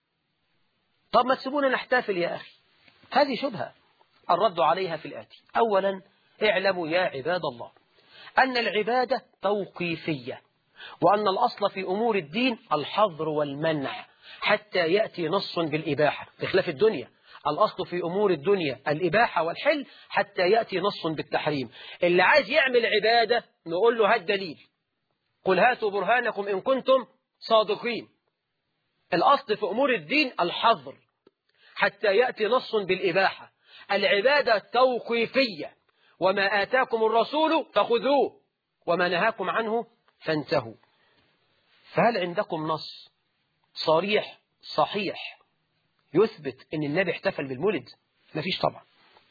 طب ما تسيبونا نحتفل يا أخي. هذه شبهة الرد عليها في الآتي. أولا اعلموا يا عباد الله أن العبادة توقيفية، وأن الأصل في أمور الدين الحظر والمنع حتى يأتي نص بالإباحة، بخلاف الدنيا الأصل في أمور الدنيا الإباحة والحل حتى يأتي نص بالتحريم. اللي عايز يعمل عبادة نقول له هات دليل، قل هاتوا برهانكم إن كنتم صادقين. الأصل في أمور الدين الحظر حتى يأتي نص بالإباحة. العبادة توقيفية، وما آتاكم الرسول فخذوه وما نهاكم عنه فانتهوا. فهل عندكم نص صريح صحيح يثبت أن النبي احتفل بالمولد؟ ما فيش طبعا.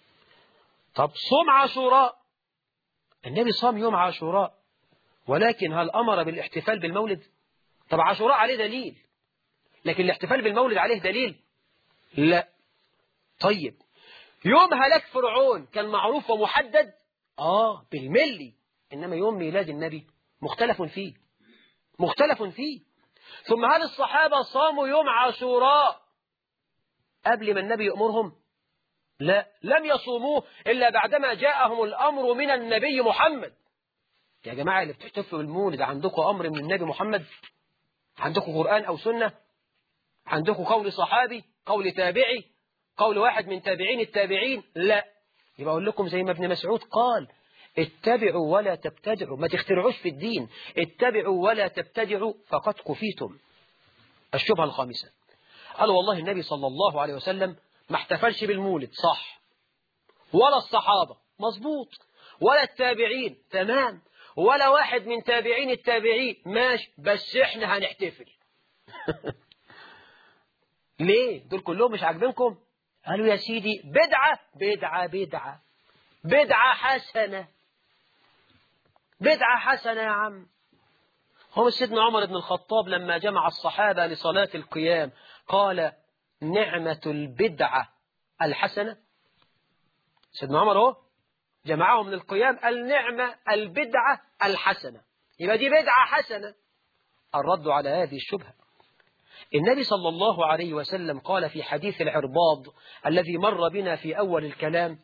طب صوم عاشوراء، النبي صام يوم عاشوراء، ولكن هل أمر بالاحتفال بالمولد؟ طب عاشوراء عليه دليل، لكن الاحتفال بالمولد عليه دليل؟ لا. طيب يوم هلاك فرعون كان معروف ومحدد؟ بالملي، إنما يوم ميلاد النبي مختلف فيه، مختلف فيه. ثم هل الصحابة صاموا يوم عاشوراء قبل ما النبي يأمرهم؟ لا، لم يصوموه إلا بعدما جاءهم الأمر من النبي محمد. يا جماعة اللي بتحتفلوا بالمولد عندكم أمر من النبي محمد؟ عندكم قرآن أو سنة؟ عندكم قول صحابي، قول تابعي، قول واحد من تابعين التابعين؟ لا. يبقى أقول لكم زي ما ابن مسعود قال اتبعوا ولا تبتدعوا، ما تخترعوش في الدين، اتبعوا ولا تبتدعوا فقد كفيتم. الشبهة الخامسة، قالوا والله النبي صلى الله عليه وسلم ما احتفلش بالمولد، صح، ولا الصحابة، مظبوط، ولا التابعين، تمام، ولا واحد من تابعين التابعين، ماشي، بس احنا هنحتفل. ليه؟ دول كلهم مش عاجبينكم؟ قالوا يا سيدي بدعة بدعة بدعة بدعة حسنة، بدعة حسنة يا عم. هو سيدنا عمر بن الخطاب لما جمع الصحابة لصلاة القيام قال نعمة البدعة الحسنة؟ سيدنا عمر هو جمعهم للقيام النعمة البدعة الحسنة، يبقى دي بدعة حسنة. الرد على هذه الشبهة، النبي صلى الله عليه وسلم قال في حديث العرباض الذي مر بنا في أول الكلام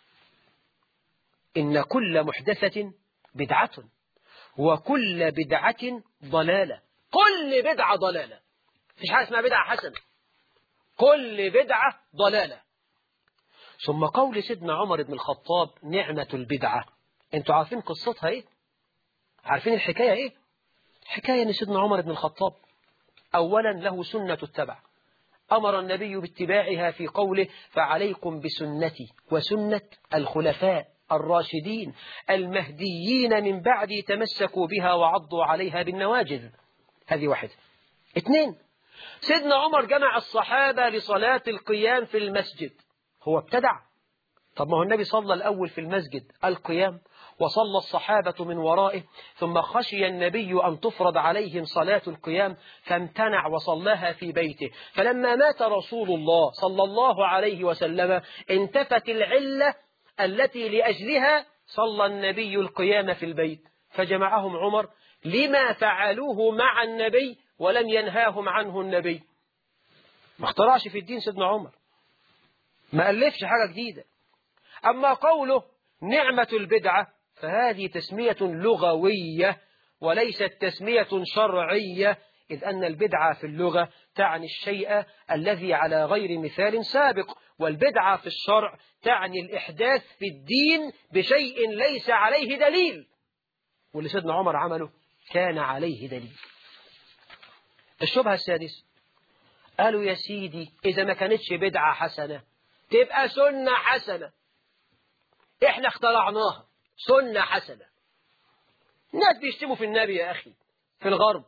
إن كل محدثة بدعة وكل بدعة ضلالة. كل بدعة ضلالة، مفيش حاجة اسمها بدعة حسنة، كل بدعة ضلالة. ثم قول سيدنا عمر بن الخطاب نعمة البدعة، انتوا عارفين قصتها ايه؟ عارفين الحكاية ايه؟ حكاية ان سيدنا عمر بن الخطاب أولا له سنة التبع، أمر النبي باتباعها في قوله فعليكم بسنتي وسنة الخلفاء الراشدين المهديين من بعدي تمسكوا بها وعضوا عليها بالنواجذ. هذه واحدة. اثنين، سيدنا عمر جمع الصحابة لصلاة القيام في المسجد، هو ابتدع؟ طب ما هو النبي صلى الأول في المسجد القيام وصلى الصحابة من ورائه، ثم خشي النبي أن تفرض عليهم صلاة القيام فامتنع وصلاها في بيته. فلما مات رسول الله صلى الله عليه وسلم انتفت العلة التي لأجلها صلى النبي القيام في البيت، فجمعهم عمر لما فعلوه مع النبي ولم ينهاهم عنه النبي. ما اخترعش في الدين سيدنا عمر، ما ألفش حاجة جديدة. أما قوله نعمة البدعة فهذه تسمية لغوية وليست تسمية شرعية، إذ أن البدعة في اللغة تعني الشيء الذي على غير مثال سابق، والبدعة في الشرع تعني الإحداث في الدين بشيء ليس عليه دليل. واللي سيدنا عمر عمله كان عليه دليل. الشبهة السادسة، قالوا يا سيدي إذا ما كانتش بدعة حسنة تبقى سنة حسنة، إحنا اخترعناها سنة حسنة. الناس بيشتموا في النبي يا أخي في الغرب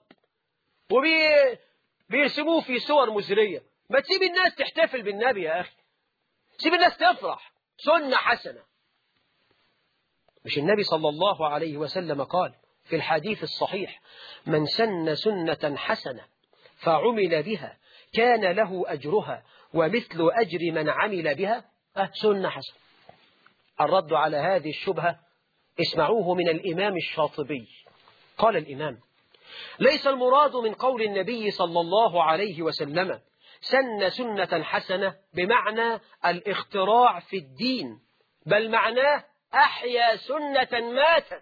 وبيرسموه في صور مزرية، ما تسيب الناس تحتفل بالنبي يا أخي، سيب الناس تفرح، سنة حسنة. مش النبي صلى الله عليه وسلم قال في الحديث الصحيح من سن سنة حسنة فعمل بها كان له أجرها ومثل أجر من عمل بها؟ سنة حسنة. الرد على هذه الشبهة اسمعوه من الإمام الشاطبي. قال الإمام ليس المراد من قول النبي صلى الله عليه وسلم سن سنة حسنة بمعنى الاختراع في الدين، بل معناه أحيا سنة ماتت.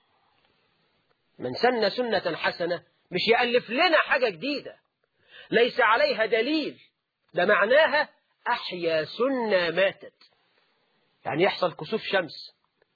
من سن سنة حسنة مش يألف لنا حاجة جديدة ليس عليها دليل، ده معناها أحيا سنة ماتت. يعني يحصل كسوف شمس،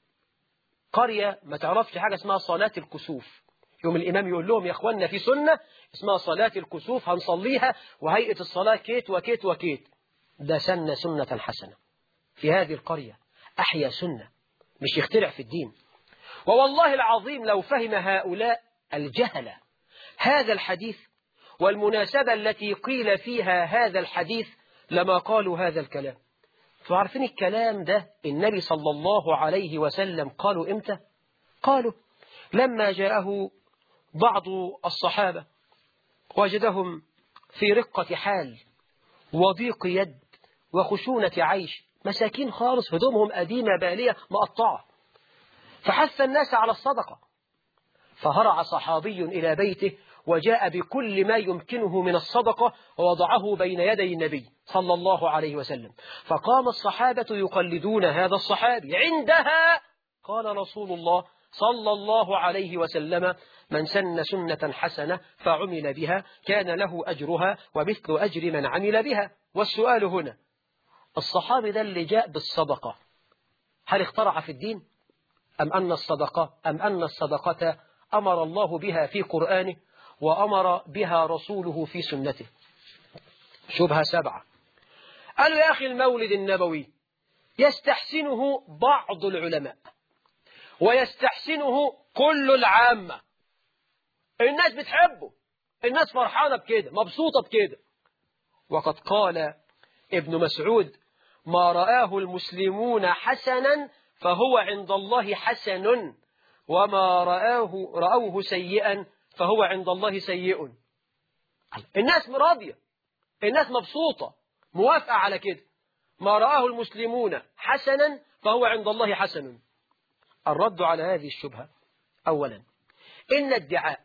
قرية ما تعرفش حاجة اسمها صلاة الكسوف، يوم الإمام يقول لهم يا أخوانا في سنة اسمها صلاة الكسوف هنصليها وهيئة الصلاة كيت وكيت وكيت، ده سن سنة حسنة في هذه القرية، أحيا سنة مش يخترع في الدين. ووالله العظيم لو فهم هؤلاء الجهلة هذا الحديث والمناسبة التي قيل فيها هذا الحديث لما قالوا هذا الكلام. فعارفين الكلام ده النبي صلى الله عليه وسلم قالوا إمتى؟ قالوا لما جاءه بعض الصحابة وجدهم في رقة حال وضيق يد وخشونة عيش، مساكين خالص، هدومهم قديمة بالية مقطعة، فحث الناس على الصدقة. فهرع صحابي إلى بيته وجاء بكل ما يمكنه من الصدقة ووضعه بين يدي النبي صلى الله عليه وسلم. فقام الصحابة يقلدون هذا الصحابي. عندها قال رسول الله صلى الله عليه وسلم من سن سنة حسنة فعمل بها كان له أجرها ومثل أجر من عمل بها. والسؤال هنا، الصحابي ده اللي جاء بالصدقة هل اخترع في الدين أم أن الصدقة أمر الله بها في قرآنه وأمر بها رسوله في سنته؟ شبهة 7، قالوا يا أخي المولد النبوي يستحسنه بعض العلماء ويستحسنه كل العامة، الناس بتحبه، الناس فرحانة بكده، مبسوطة بكده. وقد قال ابن مسعود ما رآه المسلمون حسنا فهو عند الله حسن وما رأوه سيئا فهو عند الله سيء. الناس راضية، الناس مبسوطة، موافقة على كده. ما رآه المسلمون حسنا فهو عند الله حسن. الرد على هذه الشبهة، أولا إن ادعاء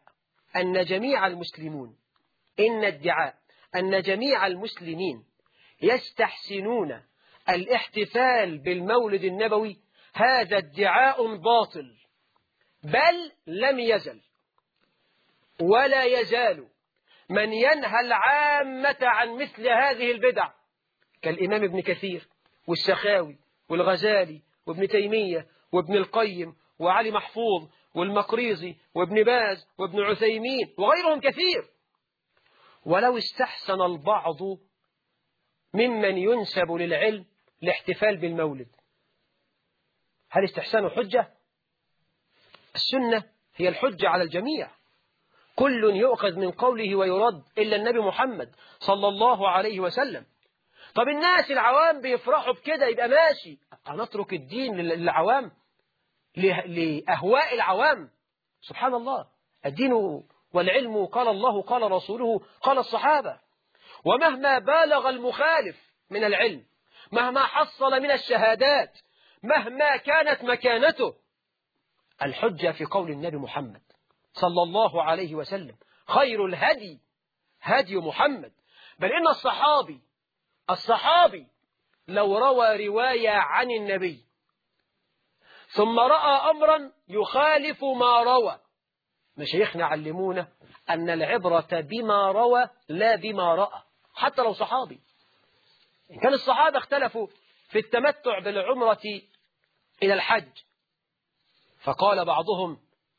أن جميع المسلمين يستحسنون الاحتفال بالمولد النبوي هذا ادعاء باطل، بل لم يزل ولا يزال من ينهى العامة عن مثل هذه البدع كالإمام ابن كثير والسخاوي والغزالي وابن تيمية وابن القيم وعلي محفوظ والمقريزي وابن باز وابن عثيمين وغيرهم كثير. ولو استحسن البعض ممن ينسب للعلم الاحتفال بالمولد، هل استحسانه حجة؟ السنة هي الحجة على الجميع، كل يؤخذ من قوله ويرد إلا النبي محمد صلى الله عليه وسلم. طب الناس العوام بيفرحوا بكده يبقى ماشي، هنترك الدين للعوام لأهواء العوام؟ سبحان الله، الدين والعلم قال الله قال رسوله قال الصحابة. ومهما بالغ المخالف من العلم، مهما حصل من الشهادات، مهما كانت مكانته، الحجة في قول النبي محمد صلى الله عليه وسلم. خير الهدي هدي محمد. بل إن الصحابي لو روى رواية عن النبي ثم رأى أمرا يخالف ما روى، مشايخنا علمونا أن العبرة بما روى لا بما رأى، حتى لو صحابي. إن كان الصحابة اختلفوا في التمتع بالعمرة إلى الحج، فقال بعضهم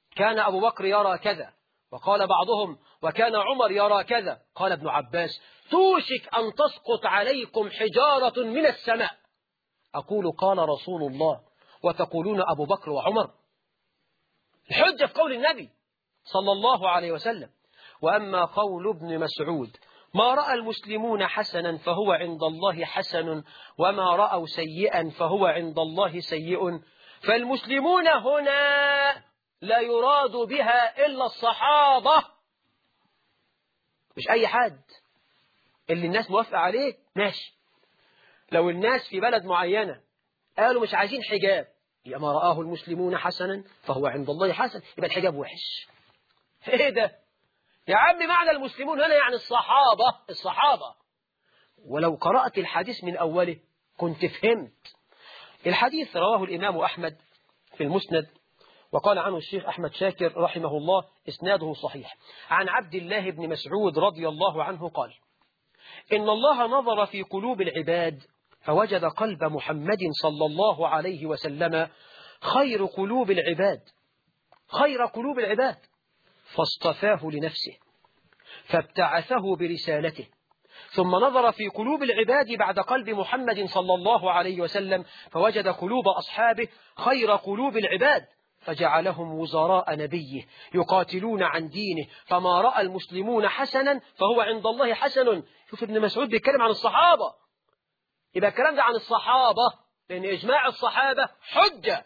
كان أبو بكر يرى كذا، وقال بعضهم وكان عمر يرى كذا. قال ابن عباس: توشك أن تسقط عليكم حجارة من السماء. أقول قال رسول الله وتقولون أبو بكر وعمر. الحجة في قول النبي صلى الله عليه وسلم. وأما قول ابن مسعود: ما رأى المسلمون حسنا فهو عند الله حسن، وما رأوا سيئا فهو عند الله سيء، فالمسلمون هنا لا يراد بها إلا الصحابة، مش أي حد. اللي الناس موافقة عليه ماشي. لو الناس في بلد معينة قالوا مش عايزين حجاب، يبقى ما رآه المسلمون حسنا فهو عند الله حسن، يبقى الحجاب وحش. ايه ده يا عم؟ معنى المسلمون هنا يعني الصحابة. ولو قرأت الحديث من أوله كنت فهمت. الحديث رواه الإمام أحمد في المسند، وقال عنه الشيخ أحمد شاكر رحمه الله إسناده صحيح، عن عبد الله بن مسعود رضي الله عنه قال: إن الله نظر في قلوب العباد فوجد قلب محمد صلى الله عليه وسلم خير قلوب العباد، فاصطفاه لنفسه فابتعثه برسالته، ثم نظر في قلوب العباد بعد قلب محمد صلى الله عليه وسلم فوجد قلوب أصحابه خير قلوب العباد، فجعلهم وزراء نبيه يقاتلون عن دينه، فما رأى المسلمون حسنا فهو عند الله حسن. شوف ابن مسعود بيتكلم عن الصحابة، يبقى الكلام ده عن الصحابة، لأن إجماع الصحابة حجة.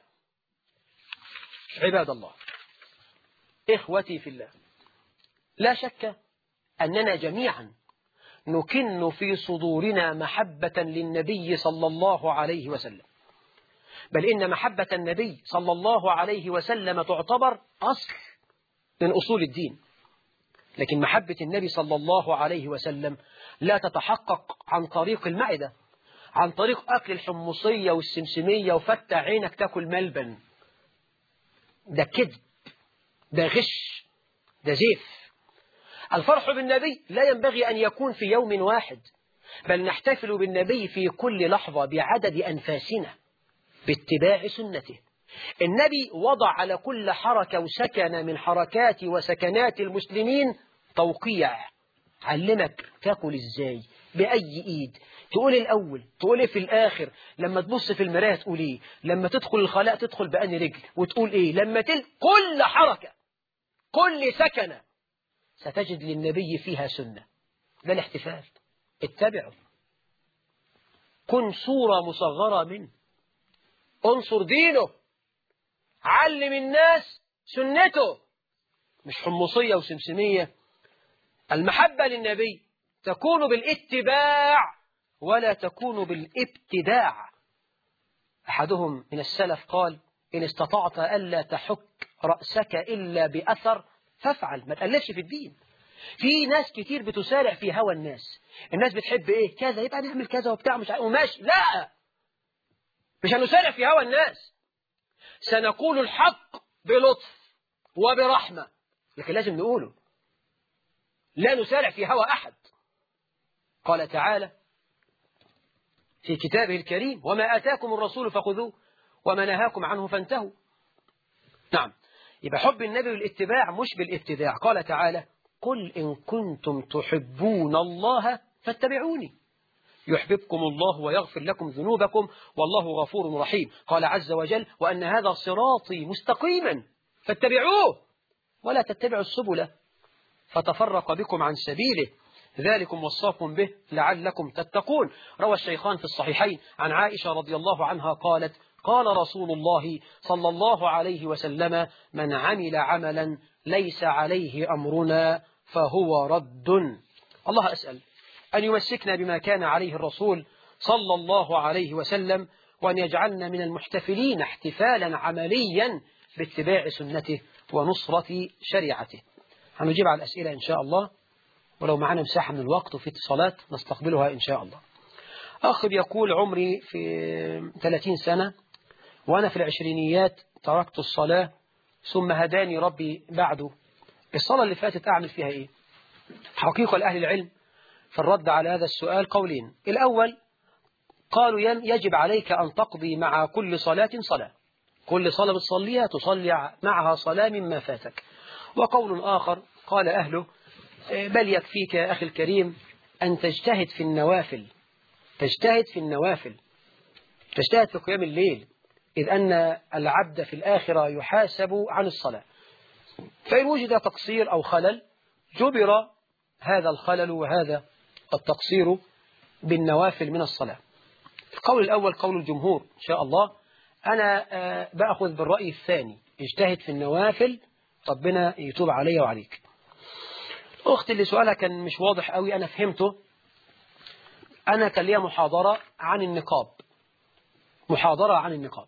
عباد الله، إخوتي في الله، لا شك أننا جميعا نكن في صدورنا محبة للنبي صلى الله عليه وسلم، بل إن محبة النبي صلى الله عليه وسلم تعتبر أصل من أصول الدين. لكن محبة النبي صلى الله عليه وسلم لا تتحقق عن طريق المعدة، عن طريق أكل الحمصية والسمسمية وفتح عينك تاكل ملبن. ده كذب، ده غش، ده زيف. الفرح بالنبي لا ينبغي أن يكون في يوم واحد، بل نحتفل بالنبي في كل لحظة بعدد أنفاسنا باتباع سنته. النبي وضع على كل حركة وسكنة من حركات وسكنات المسلمين توقيع، علمك تاكل ازاي، بأي ايد، تقول الأول، تقول في الآخر، لما تبص في المراية تقول ايه، لما تدخل الخلاء تدخل بأني رجل وتقول ايه، لما كل حركة كل سكنة ستجد للنبي فيها سنة. ده الاحتفال. اتبعه، كن صورة مصغرة منه، انصر دينه، علم الناس سنته، مش حمصية وسمسمية. المحبة للنبي تكون بالاتباع ولا تكون بالابتداع. أحدهم من السلف قال: إن استطعت ألا تحك رأسك إلا بأثر فافعل. ما تقلفش في الدين. في ناس كتير بتسارع في هوى الناس. الناس بتحب إيه كذا، يبقى نعمل كذا وبتاع مش وماشي. لا، مش هنسارع في هوى الناس، سنقول الحق بلطف وبرحمة، لكن لازم نقوله، لا نسارع في هوى أحد. قال تعالى في كتابه الكريم: وما آتاكم الرسول فخذوه وما نهاكم عنه فانتهوا. نعم، يبقى حب النبي بالاتباع مش بالابتداع. قال تعالى: قل إن كنتم تحبون الله فاتبعوني يحببكم الله ويغفر لكم ذنوبكم والله غفور رحيم. قال عز وجل: وأن هذا صراطي مستقيما فاتبعوه ولا تتبعوا السبل فتفرق بكم عن سبيله ذلكم وصاكم به لعلكم تتقون. روى الشيخان في الصحيحين عن عائشة رضي الله عنها قالت: قال رسول الله صلى الله عليه وسلم: من عمل عملا ليس عليه أمرنا فهو رد. الله أسأل أن يمسكنا بما كان عليه الرسول صلى الله عليه وسلم، وأن يجعلنا من المحتفلين احتفالا عمليا باتباع سنته ونصرة شريعته. هنجيب على الأسئلة إن شاء الله، ولو معنا مساحة من الوقت وفي اتصالات نستقبلها إن شاء الله. أخ يقول: عمري في 30 سنة وأنا في العشرينيات، تركت الصلاة ثم هداني ربي بعده. الصلاة اللي فاتت أعمل فيها إيه؟ حقيقة لأهل العلم في الرد على هذا السؤال قولين. الأول قالوا: يجب عليك أن تقضي مع كل صلاة صلاة، كل صلاة بتصليها تصلي معها صلاة مما فاتك. وقول آخر قال أهله بل يكفيك يا أخي الكريم أن تجتهد في النوافل، تجتهد في النوافل، تجتهد في قيام الليل، إذ أن العبد في الآخرة يحاسب عن الصلاة. فإن وجد تقصير أو خلل جبر هذا الخلل وهذا التقصير بالنوافل من الصلاة. القول الأول قول الجمهور إن شاء الله. أنا بأخذ بالرأي الثاني، اجتهد في النوافل ربنا يتوب علي وعليك. أختي اللي سؤالها كان مش واضح قوي أنا فهمته. أنا كان ليا محاضرة عن النقاب، محاضرة عن النقاب،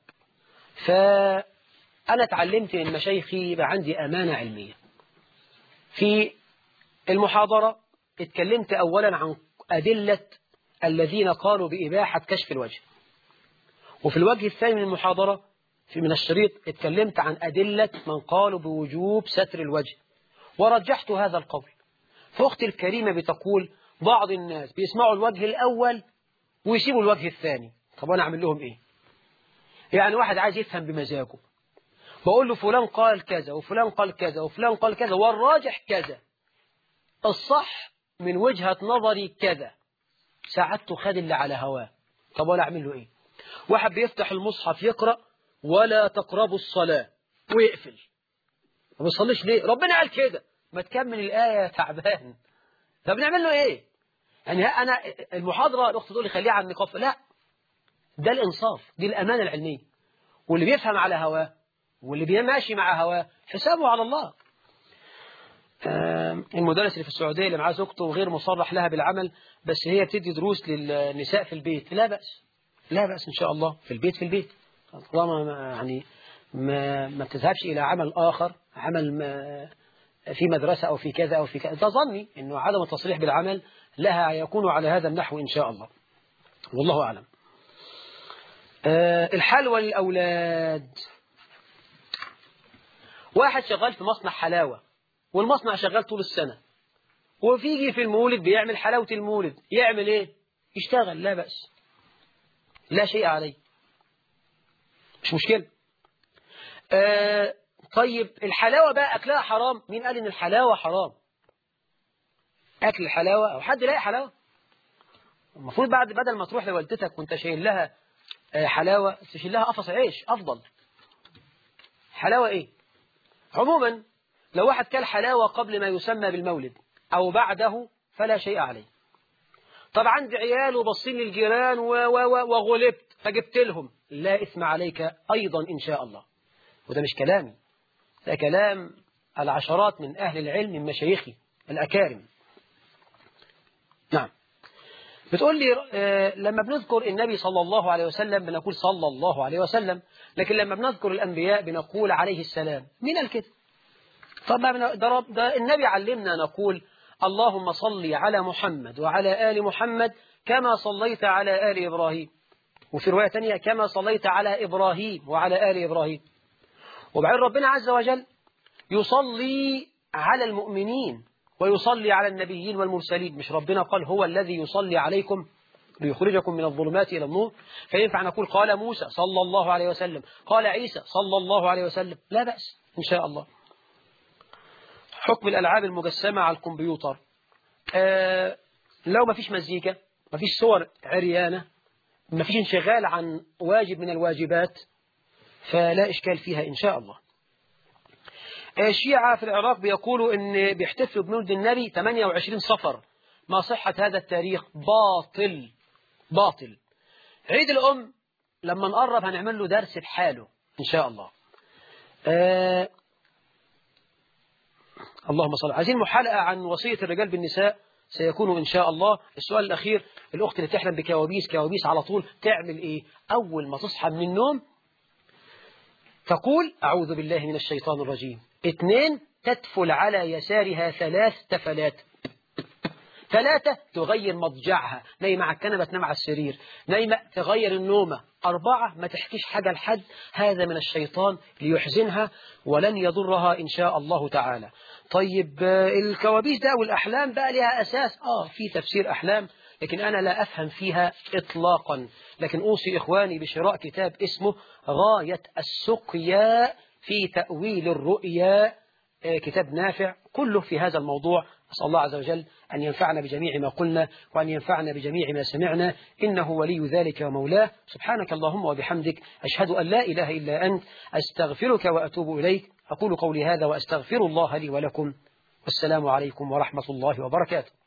فأنا اتعلمت من مشايخي يبقى عندي أمانة علمية. في المحاضرة اتكلمت أولا عن أدلة الذين قالوا بإباحة كشف الوجه، وفي الوجه الثاني من المحاضرة من الشريط اتكلمت عن أدلة من قالوا بوجوب ستر الوجه، ورجحت هذا القول. فأختي الكريمة بتقول بعض الناس بيسمعوا الوجه الأول ويسيبوا الوجه الثاني. طب أنا أعمل لهم إيه؟ يعني واحد عايز يفهم بمزاجه، بقول له فلان قال كذا وفلان قال كذا وفلان قال كذا والراجح كذا، الصح من وجهة نظري كذا، ساعدته خد اللي على هواه. طب ولا أعمل له إيه؟ واحد بيفتح المصحف يقرأ ولا تقربوا الصلاة ويقفل، ما بيصليش ليه؟ ربنا قال كده، ما تكمل الآية يا تعبان. طب نعمل له إيه؟ يعني أنا المحاضرة الأخت تقول لي خليها عن النقاب، لا، ده الإنصاف، دي الأمانة العلمية. واللي بيفهم على هواه واللي بيماشي مع هواه حسابه على الله. المدرس اللي في السعودية اللي معاه زوجته وغير مصرح لها بالعمل، بس هي بتدي دروس للنساء في البيت، لا بأس، لا بأس إن شاء الله، في البيت، في البيت طالما يعني ما بتذهبش إلى عمل آخر، عمل في مدرسة أو في كذا أو في كذا. ده ظني إنه عدم التصريح بالعمل لها يكون على هذا النحو إن شاء الله، والله أعلم. الحلوى للأولاد. واحد شغال في مصنع حلاوة والمصنع شغال طول السنة، وفيجي في المولد بيعمل حلاوة المولد، يعمل إيه؟ يشتغل، لا بأس، لا شيء عليه، مش مشكلة. طيب الحلاوة بقى أكلها حرام؟ مين قال إن الحلاوة حرام؟ أكل الحلاوة أو حد لاقي حلاوة؟ المفروض بدل ما تروح لوالدتك وانت شايل لها حلاوة تشيل لها قفص عيش أفضل. حلاوة إيه؟ عموما لو واحد كل حلاوة قبل ما يسمى بالمولد أو بعده فلا شيء عليه. طب عندي عيال وبصين للجيران وغلبت فجبت لهم، لا إثم عليك أيضا إن شاء الله. وده مش كلامي، ده كلام العشرات من أهل العلم من مشايخي الأكارم. نعم. بتقول لي لما بنذكر النبي صلى الله عليه وسلم بنقول صلى الله عليه وسلم، لكن لما بنذكر الأنبياء بنقول عليه السلام. مين قال كده؟ طب ده النبي علمنا نقول اللهم صل على محمد وعلى آل محمد كما صليت على آل إبراهيم، وفي رواية ثانية كما صليت على إبراهيم وعلى آل إبراهيم. وبعدين ربنا عز وجل يصلي على المؤمنين ويصلي على النبيين والمرسلين. مش ربنا قال هو الذي يصلي عليكم ليخرجكم من الظلمات إلى النور؟ فينفع نقول قال موسى صلى الله عليه وسلم، قال عيسى صلى الله عليه وسلم، لا بأس إن شاء الله. حكم الألعاب المجسمة على الكمبيوتر. لو ما فيش مزيكا، ما فيش صور عريانة، ما فيش انشغال عن واجب من الواجبات، فلا إشكال فيها إن شاء الله. الشيعة في العراق بيقولوا إن بيحتفلوا بمولد النبي 28 صفر. ما صحة هذا التاريخ؟ باطل باطل. عيد الأم لما نقرب هنعمل له درس بحاله إن شاء الله. اللهم صل. عايزين محلقة عن وصية الرجال بالنساء، سيكون إن شاء الله. السؤال الأخير، الأخت اللي تحلم بكوابيس على طول تعمل إيه؟ أول ما تصحى من النوم تقول أعوذ بالله من الشيطان الرجيم. 2 تدفل على يسارها 3 تفلات. 3 تغير مضجعها، نايمة على الكنبة تنام على السرير، نايمة تغير النومة. 4 ما تحكيش حاجة لحد، هذا من الشيطان ليحزنها ولن يضرها إن شاء الله تعالى. طيب الكوابيس ده والأحلام بقى لها أساس؟ في تفسير أحلام لكن أنا لا أفهم فيها إطلاقا. لكن أوصي إخواني بشراء كتاب اسمه غاية السقيا في تأويل الرؤيا، كتاب نافع كله في هذا الموضوع. أسأل الله عز وجل أن ينفعنا بجميع ما قلنا وأن ينفعنا بجميع ما سمعنا، إنه ولي ذلك ومولاه. سبحانك اللهم وبحمدك، أشهد أن لا إله إلا أنت، أستغفرك وأتوب إليك. أقول قولي هذا وأستغفر الله لي ولكم، والسلام عليكم ورحمة الله وبركاته.